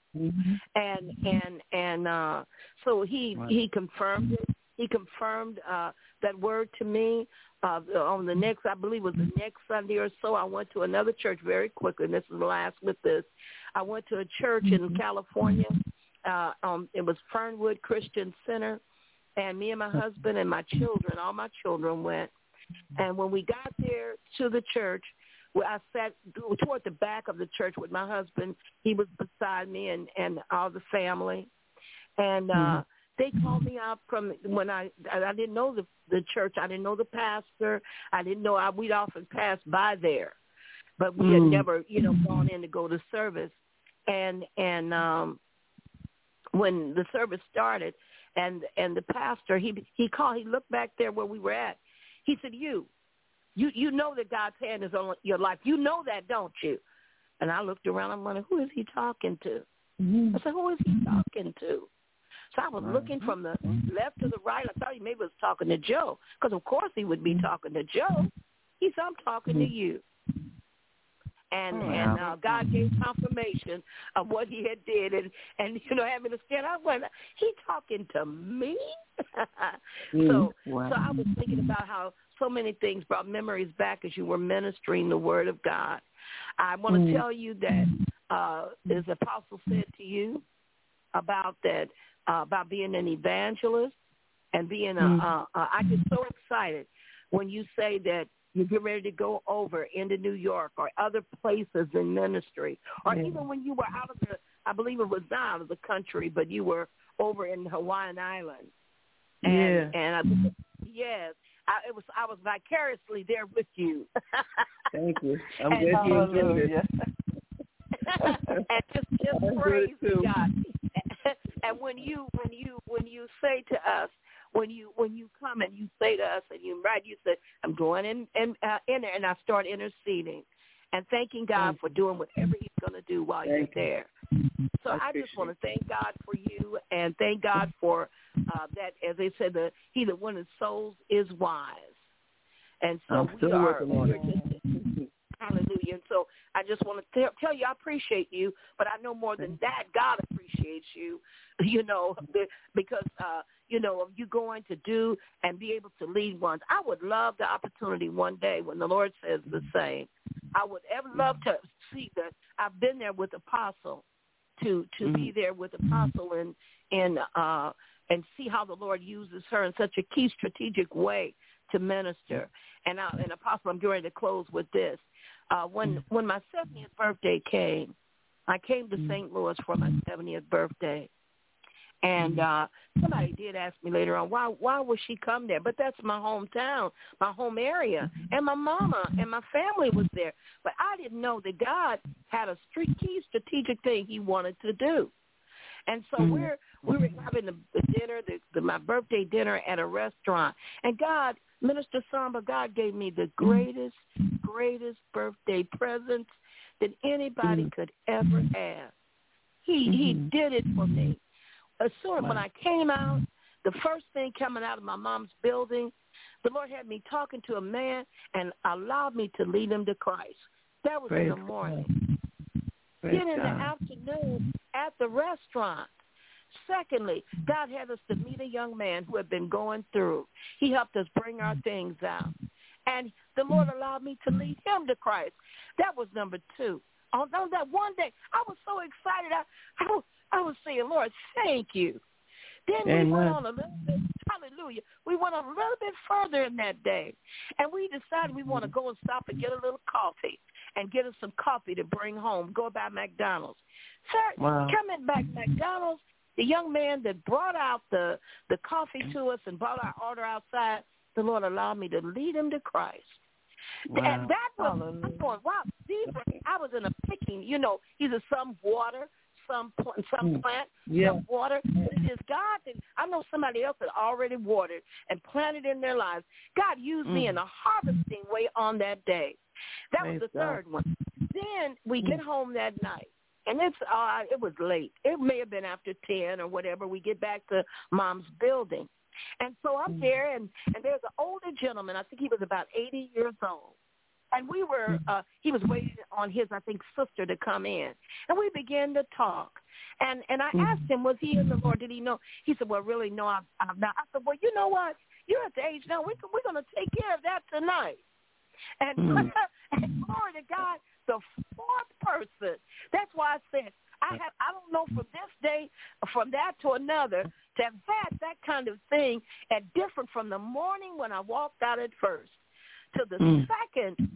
So he confirmed it. He confirmed that word to me on the next, I believe it was the next Sunday or so. I went to another church very quickly, and this is the last with this. I went to a church in California. It was Fernwood Christian Center, and me and my husband and my children, all my children went. And when we got there to the church, I sat toward the back of the church with my husband. He was beside me and all the family. And they called me out from when I didn't know the church. I didn't know the pastor. I didn't know. We'd often pass by there, but we had never, gone in to go to service. And when the service started, and the pastor, he called. He looked back there where we were at. He said, you know that God's hand is on your life. You know that, don't you? And I looked around. I'm wondering, who is he talking to? I said, who is he talking to? So I was looking from the left to the right. I thought he maybe was talking to Joe, because of course he would be talking to Joe. He said, I'm talking to you. And God gave confirmation of what he had did. And having to stand, I went, he talking to me? So I was thinking about how so many things brought memories back as you were ministering the word of God. I want to tell you that as the apostle said to you about that, about being an evangelist and being I get so excited when you say that you get ready to go over into New York or other places in ministry, or even when you were out of I believe it was not out of the country, but you were over in Hawaiian Islands. And I was vicariously there with you. Thank you. I'm glad you enjoyed it. And just praise God. And when you say to us, when you come and you say to us and you say, I'm going in there, and I start interceding and thanking God for doing whatever he's going to do while you're there. So I just want to thank God for you and thank God for that, as they said, he that winneth souls is wise. And so we are hallelujah. And so I just want to tell you I appreciate you, but I know more than that, God appreciates you, because, of you going to do and be able to lead ones. I would love the opportunity one day when the Lord says the same. I would ever love to see that. I've been there with Apostle, to be there with Apostle and see how the Lord uses her in such a key strategic way to minister. And Apostle, I'm getting ready to close with this. When my 70th birthday came, I came to St. Louis for my 70th birthday. And somebody did ask me later on, why would she come there? But that's my hometown, my home area. And my mama and my family was there. But I didn't know that God had a key strategic thing he wanted to do. And so we were having the dinner, my birthday dinner at a restaurant. And God, Minister Samba, God gave me the greatest birthday presents that anybody could ever have. He did it for me. As soon when I came out, the first thing coming out of my mom's building, the Lord had me talking to a man and allowed me to lead him to Christ. That was in the morning. Then in the afternoon at the restaurant. Secondly, God had us to meet a young man who had been going through. He helped us bring our things out. And the Lord allowed me to lead him to Christ. That was number 2. On that one day, I was so excited. I was saying, Lord, thank you. Then we went on a little bit, hallelujah, we went on a little bit further in that day. And we decided we want to go and stop and get a little coffee and get us some coffee to bring home, go by McDonald's. Sir, coming back McDonald's, the young man that brought out the coffee to us and brought our order outside, the Lord allowed me to lead him to Christ. Wow. And that was, I'm going, wow, I was in a picking, either some water, some plant, some water. It is God that I know somebody else that already watered and planted in their lives. God used me in a harvesting way on that day. That was the third one. Then we get home that night. And it was late. It may have been after 10 or whatever. We get back to Mom's building. And so I'm there, and there's an older gentleman. I think he was about 80 years old. And we were, he was waiting on his, I think, sister to come in. And we began to talk. And I asked him, was he in the Lord? Did he know? He said, well, really, no, I'm not. I said, well, you know what? You're at the age now. We're going to take care of that tonight. And, and glory to God, the fourth person. That's why I said, I don't know from this day, from that to another, to have had that kind of thing, and different from the morning when I walked out at first to the second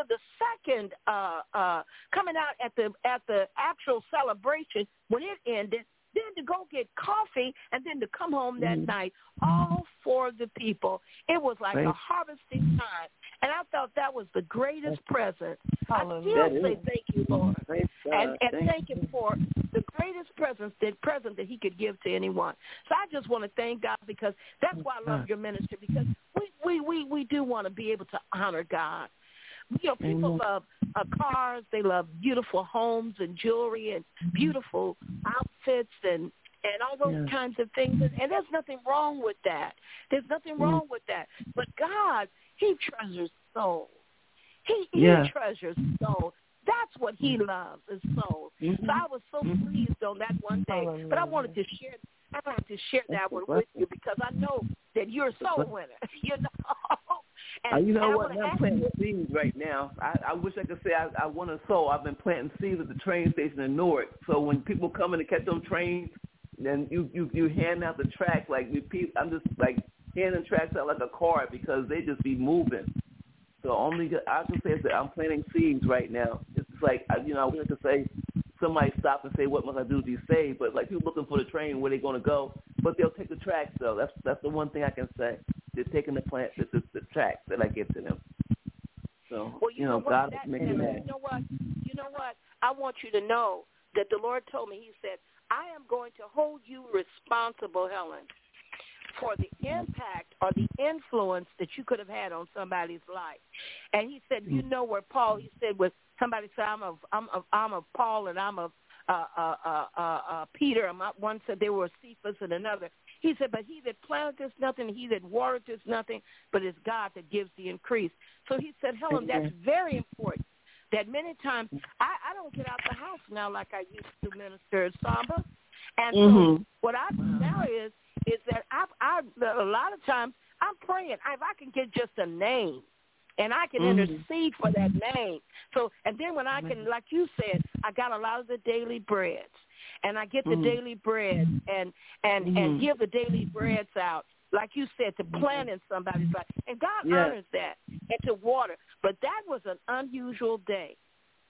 coming out at the actual celebration when it ended, then to go get coffee and then to come home that night, all for the people. It was like a harvesting time. And I thought that was the greatest present. I still say thank you, Lord. And thank him for the greatest present that he could give to anyone. So I just want to thank God, because that's why I love your ministry, because we do want to be able to honor God. People love cars. They love beautiful homes and jewelry and beautiful outfits and all those kinds of things. And there's nothing wrong with that. There's nothing wrong with that. But God, he treasures souls. He treasures souls. That's what he loves, is souls. So I was so pleased on that one day. But I wanted to share that one with you, because I know that you're a soul winner. And you know what? I'm planting seeds right now. I wish I could say I want to sow. I've been planting seeds at the train station in Newark. So when people come in to catch them trains, then you hand out the track I'm just like handing tracks out like a card, because they just be moving. So I just say that I'm planting seeds right now. It's like I wish I could say somebody stop and say, what must I do to be saved? But like people looking for the train, where they going to go? But they'll take the tracks though. That's the one thing I can say. They're taking the tracks that I give to them. So God is making that. You know what? I want you to know that the Lord told me. He said, I am going to hold you responsible, Helen, for the impact or the influence that you could have had on somebody's life. And he said, where Paul, he said, with somebody said, I'm of Paul and I'm of Peter. And one said they were Cephas and another. He said, but he that planteth is nothing, he that watereth is nothing, but it's God that gives the increase. So he said, Helen, that's very important. That many times I don't get out the house now like I used to, Minister Samba. And so what I do now is that I a lot of times I'm praying. If I can get just a name, and I can intercede for that name. So, and then when I can, like you said, I got a lot of the daily breads, and I get the daily bread and give the daily breads out, like you said, to plant in somebody's life. And God honors that, and to water. But that was an unusual day.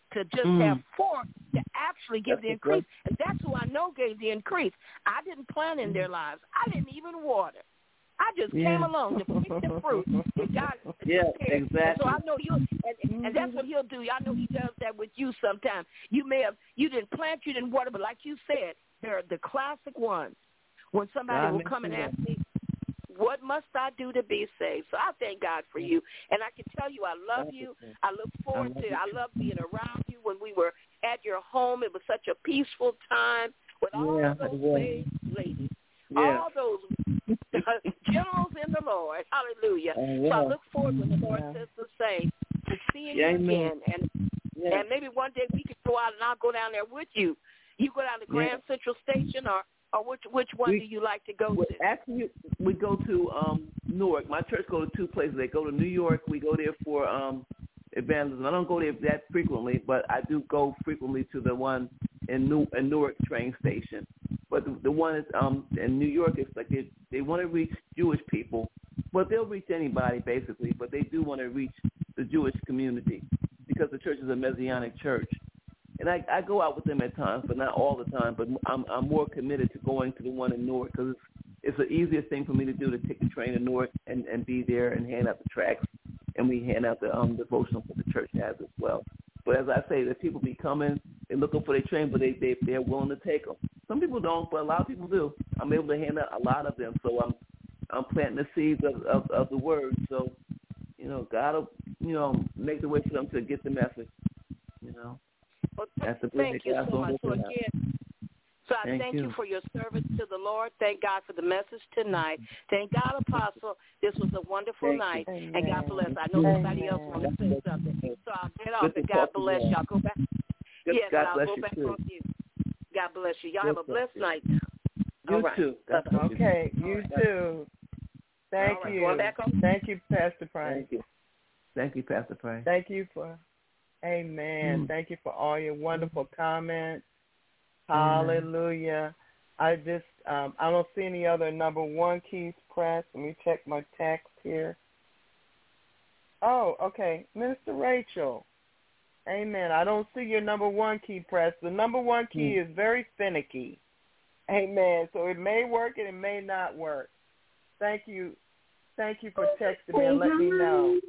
to just have force to actually give the increase. And that's who I know gave the increase. I didn't plant in their lives. I didn't even water. I just came along to pick the fruit. And God exactly. So I know you, and that's what he'll do. I know he does that with you sometimes. You didn't plant, you didn't water, but like you said, they're the classic ones. When somebody will come and ask me, what must I do to be saved? So I thank God for you. And I can tell you I love you. I look forward to it. I love being around you. When we were at your home, it was such a peaceful time with all those ladies, all those generals in the Lord. Hallelujah. So I look forward when the Lord says the same to seeing you again. And maybe one day we could go out and I'll go down there with you. You go down to Grand Central Station or which one do you like to go to? Actually, we go to Newark. My church goes to two places. They go to New York. We go there for evangelism. I don't go there that frequently, but I do go frequently to the one in Newark train station. But the one is in New York, it's like they want to reach Jewish people, but they'll reach anybody basically. But they do want to reach the Jewish community because the church is a Messianic church. And I go out with them at times, but not all the time. But I'm more committed to going to the one in Newark because it's the easiest thing for me to do to take the train to Newark and be there and hand out the tracts. And we hand out the devotional that the church has as well. But as I say, the people be coming, they're looking for their train, but they're willing to take them. Some people don't, but a lot of people do. I'm able to hand out a lot of them, so I'm planting the seeds of the word. So, God will, make the way for them to get the message, Well, thank you so much. So again, I thank you for your service to the Lord. Thank God for the message tonight. Thank God, Apostle. This was a wonderful night. And God bless. I know somebody else wants to say something. So I'll get off and God bless y'all. Go back. Yes, I'll go back on you. God bless you. Y'all have a blessed night. You too. Okay, you too. Thank you. Thank you, Pastor Price. Thank you, Pastor Price. Thank you for, amen. Thank you for all your wonderful comments. Hallelujah. I just, I don't see any other number one keys pressed. Let me check my text here. Oh, okay. Minister Rachel. Amen. I don't see your number one key pressed. The number one key is very finicky. Amen. So it may work and it may not work. Thank you. Thank you for texting me and letting me know.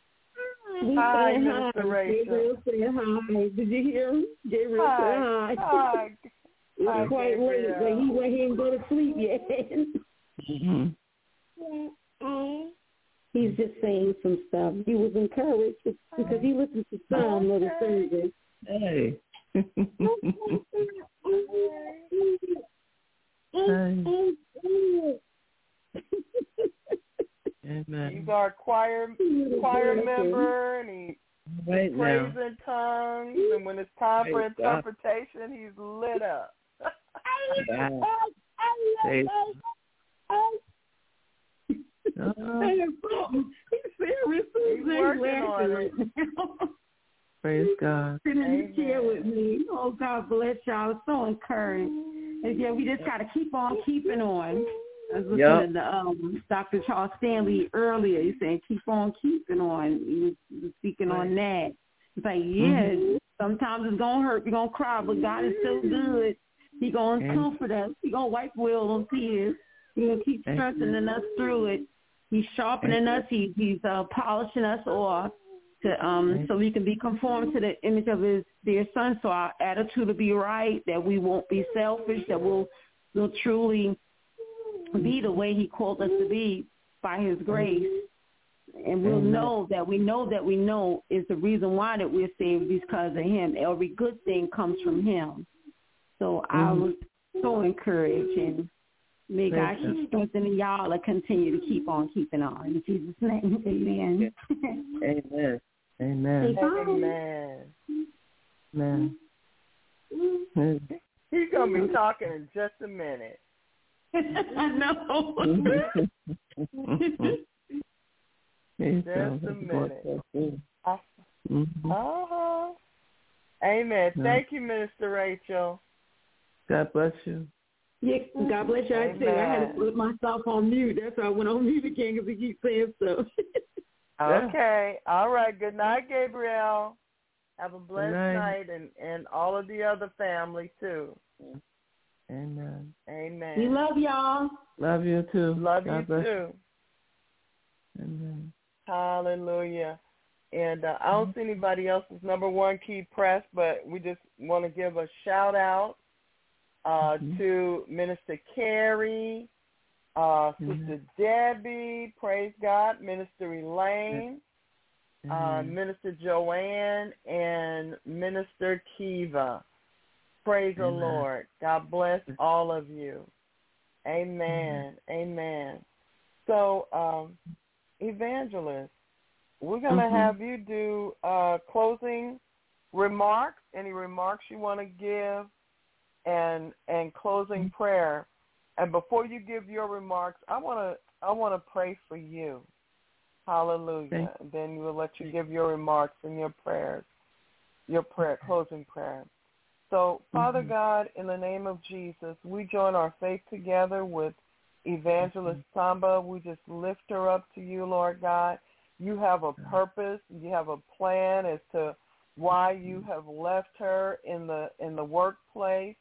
Hi, Minister Rachel. Hi. Did you hear him? Gabriel said hi. Hi. It's quite late, but he went here and go to sleep yet. He's just saying some stuff. He was encouraged because he listened to some of the service. Hey. Amen. He's our choir member, and he prays in tongues, and when it's time for interpretation, he's lit up. He's working on it. Praise God. Sitting in the chair with me. Oh, God bless y'all. I'm so encouraged. And yeah, we just got to keep on keeping on. I was listening to Dr. Charles Stanley earlier. He's saying keep on keeping on. He was speaking on that. It's like, sometimes it's going to hurt. We're going to cry, but God is so good. He's going to comfort us. He's going to wipe away all those tears. He's going to keep strengthening us through it. He's sharpening us. He's polishing us off to so we can be conformed to the image of his dear son. So our attitude will be right, that we won't be selfish, that we'll truly be the way he called us to be by his grace. And we'll know that we know is the reason why that we're saved because of him. Every good thing comes from him. So I was so encouraged, and may God keep strengthening y'all and continue to keep on keeping on. In Jesus' name, amen. Amen. Amen. Amen. Amen. He's going to be talking in just a minute. I know. Just a minute. Amen. Thank you, Minister Rachel. God bless you. Yeah, God bless you. I tell you, I had to put myself on mute. That's why I went on mute again because he keeps saying stuff. Okay. All right. Good night, Gabriel. Have a blessed night, and all of the other family, too. Amen. Amen. We love y'all. Love you, too. Love God you, bless too. Amen. Hallelujah. And I don't see anybody else's number one key press, but we just want to give a shout-out to Minister Carrie, Sister Debbie, praise God, Minister Elaine, Minister Joanne, and Minister Kiva. Praise the Lord. God bless all of you. Amen. Amen. So, Evangelist, we're going to have you do closing remarks, any remarks you want to give, and closing prayer. And before you give your remarks, I want to pray for you. Hallelujah. And then we'll let you give your remarks and your prayers, closing prayer. So, Father God, in the name of Jesus, we join our faith together with Evangelist Samba. We just lift her up to you, Lord God. You have a purpose. You have a plan as to why you have left her in the workplace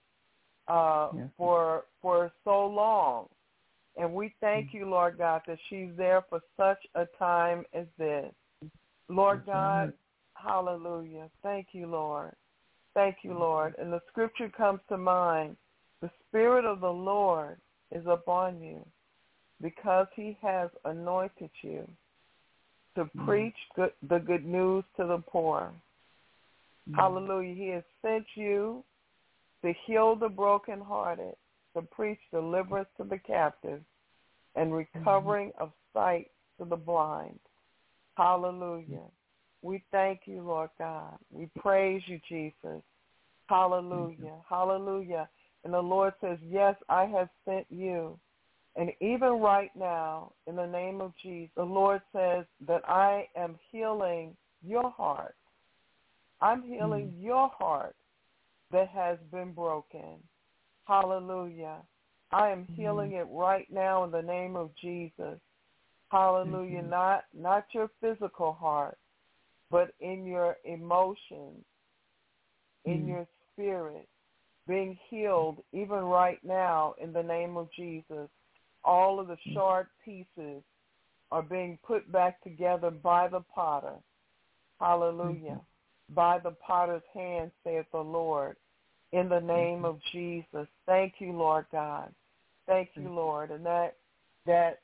for so long. And we thank you, Lord God, that she's there for such a time as this. Lord God, hallelujah. Thank you, Lord. Thank you, Lord. And the scripture comes to mind, the Spirit of the Lord is upon you because he has anointed you to preach the good news to the poor. Hallelujah. He has sent you to heal the brokenhearted, to preach deliverance to the captive, and recovering of sight to the blind. Hallelujah. We thank you, Lord God. We praise you, Jesus. Hallelujah. Hallelujah. And the Lord says, yes, I have sent you. And even right now, in the name of Jesus, the Lord says that I am healing your heart. I'm healing your heart that has been broken. Hallelujah. I am healing it right now in the name of Jesus. Hallelujah. Not your physical heart, but in your emotions, in your spirit, being healed even right now in the name of Jesus. All of the short pieces are being put back together by the potter. Hallelujah. By the potter's hand, saith the Lord, in the name of Jesus. Thank you, Lord God. Thank you, Lord. And that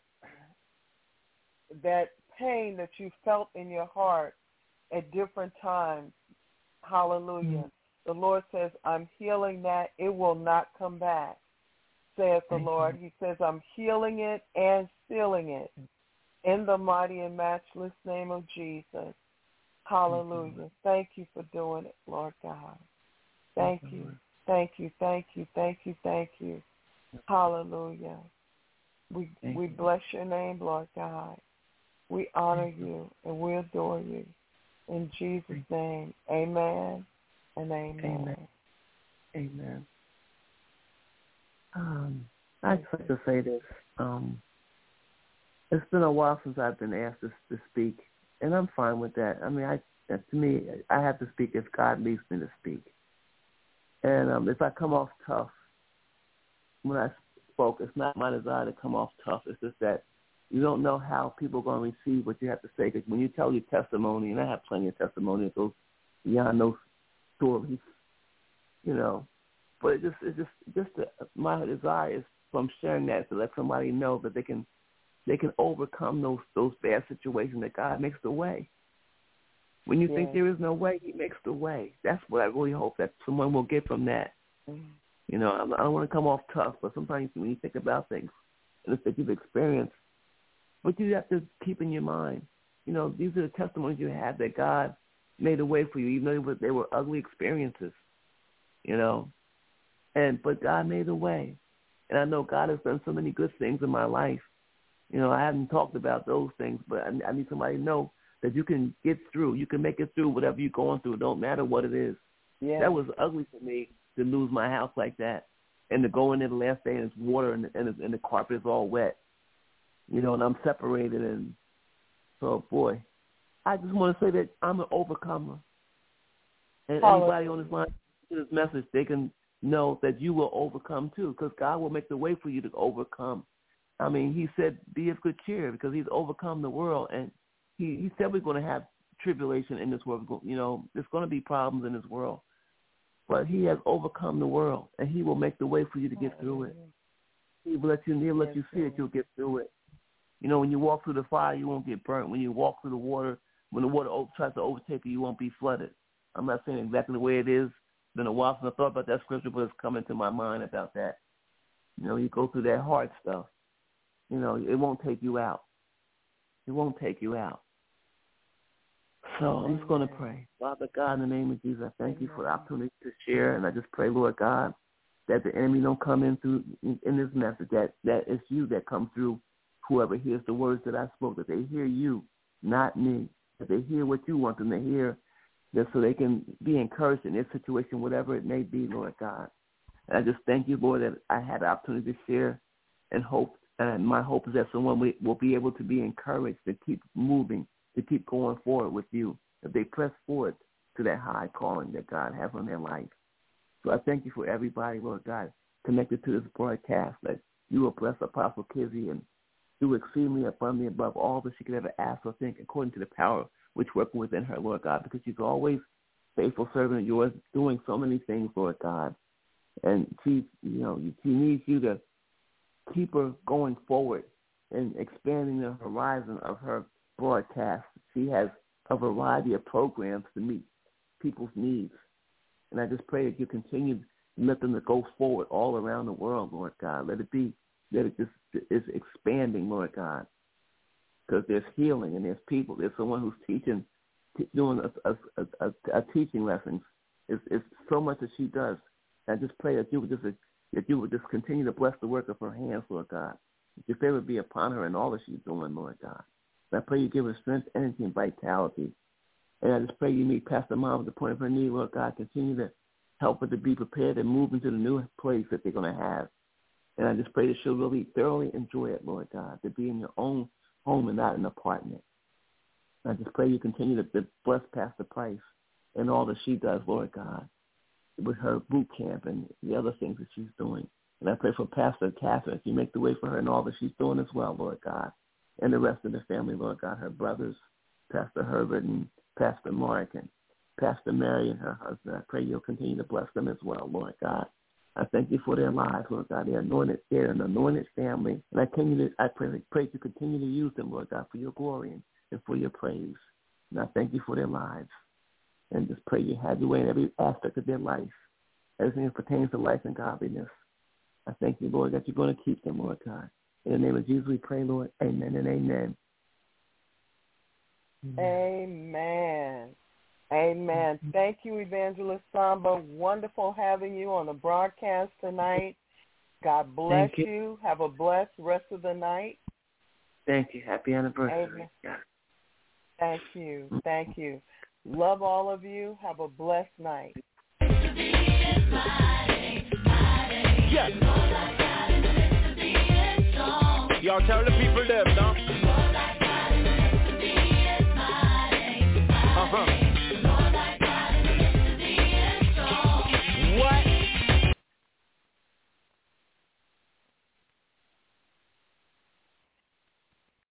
pain that you felt in your heart at different times, hallelujah. The Lord says, I'm healing that. It will not come back, saith the Lord. He says, I'm healing it and sealing it in the mighty and matchless name of Jesus. Hallelujah. Thank you for doing it, Lord God. Thank you. Thank you. Thank you. Thank you. Thank you. Hallelujah. We bless your name, Lord God. We honor you and we adore you. In Jesus' name, amen and amen. Amen. I'd just like to say this. It's been a while since I've been asked to speak, and I'm fine with that. I mean, to me, I have to speak if God leads me to speak. And if I come off tough when I spoke, it's not my desire to come off tough. It's just that you don't know how people are going to receive what you have to say. Because when you tell your testimony, and I have plenty of testimony that goes beyond those stories, you know. But my desire is from sharing that to let somebody know that they can overcome those bad situations, that God makes the way. When you think there is no way, he makes the way. That's what I really hope that someone will get from that. You know, I don't want to come off tough, but sometimes when you think about things and it's that you've experienced, but you have to keep in your mind, you know, these are the testimonies you have that God made a way for you, even though they were ugly experiences, you know. But God made a way. And I know God has done so many good things in my life. You know, I haven't talked about those things, but I need somebody to know that you can get through. You can make it through whatever you're going through. It don't matter what it is. Yeah. That was ugly for me to lose my house like that and to go in there the last day and it's water and the carpet is all wet. You know, and I'm separated. And so, boy, I just want to say that I'm an overcomer. And anybody on this line, this message, they can know that you will overcome too, because God will make the way for you to overcome. I mean, he said, be of good cheer, because he's overcome the world. And he said we're going to have tribulation in this world. You know, there's going to be problems in this world. But he has overcome the world, and he will make the way for you to get through it. He will let you see that you'll get through it. You know, when you walk through the fire, you won't get burnt. When you walk through the water, when the water tries to overtake you, you won't be flooded. I'm not saying exactly the way it is. It's been a while since I thought about that scripture, but it's coming to my mind about that. You know, you go through that hard stuff. You know, it won't take you out. It won't take you out. So I'm just going to pray. Father God, in the name of Jesus, I thank you for the opportunity to share, and I just pray, Lord God, that the enemy don't come in this message, that it's you that come through whoever hears the words that I spoke, that they hear you, not me, that they hear what you want them to hear, that so they can be encouraged in their situation, whatever it may be, Lord God. And I just thank you, Lord, that I had the opportunity to share and hope, and my hope is that someone will be able to be encouraged to keep moving, to keep going forward with you, that they press forward to that high calling that God has on their life. So I thank you for everybody, Lord God, connected to this broadcast, that you will bless Apostle Kizzy and do exceedingly abundantly above all that she could ever ask or think, according to the power which works within her, Lord God, because she's always faithful servant of yours, doing so many things, Lord God. And she needs you to keep her going forward and expanding the horizon of her broadcast. She has a variety of programs to meet people's needs. And I just pray that you continue to let them to go forward all around the world, Lord God. Let it just is expanding, Lord God, because there's healing and there's people. There's someone who's teaching, doing a teaching lessons. It's so much that she does. I just pray that you would just continue to bless the work of her hands, Lord God. That your favor be upon her and all that she's doing, Lord God. And I pray you give her strength, energy, and vitality. And I just pray you meet Pastor Mom at the point of her need, Lord God. Continue to help her to be prepared and move into the new place that they're going to have. And I just pray that she'll really thoroughly enjoy it, Lord God, to be in your own home and not an apartment. And I just pray you continue to bless Pastor Price and all that she does, Lord God, with her boot camp and the other things that she's doing. And I pray for Pastor Catherine, if you make the way for her and all that she's doing as well, Lord God, and the rest of the family, Lord God, her brothers, Pastor Herbert and Pastor Mark and Pastor Mary and her husband. I pray you'll continue to bless them as well, Lord God. I thank you for their lives, Lord God. They're an anointed family. And I pray you continue to use them, Lord God, for your glory and for your praise. And I thank you for their lives. And just pray you have your way in every aspect of their life, everything that pertains to life and godliness. I thank you, Lord, that you're going to keep them, Lord God. In the name of Jesus we pray, Lord. Amen and amen. Amen. Amen. Thank you, Evangelist Samba. Wonderful having you on the broadcast tonight. God bless you. Have a blessed rest of the night. Thank you. Happy anniversary. Amen. Thank you. Thank you. Love all of you. Have a blessed night. Yes. Y'all tell the people them.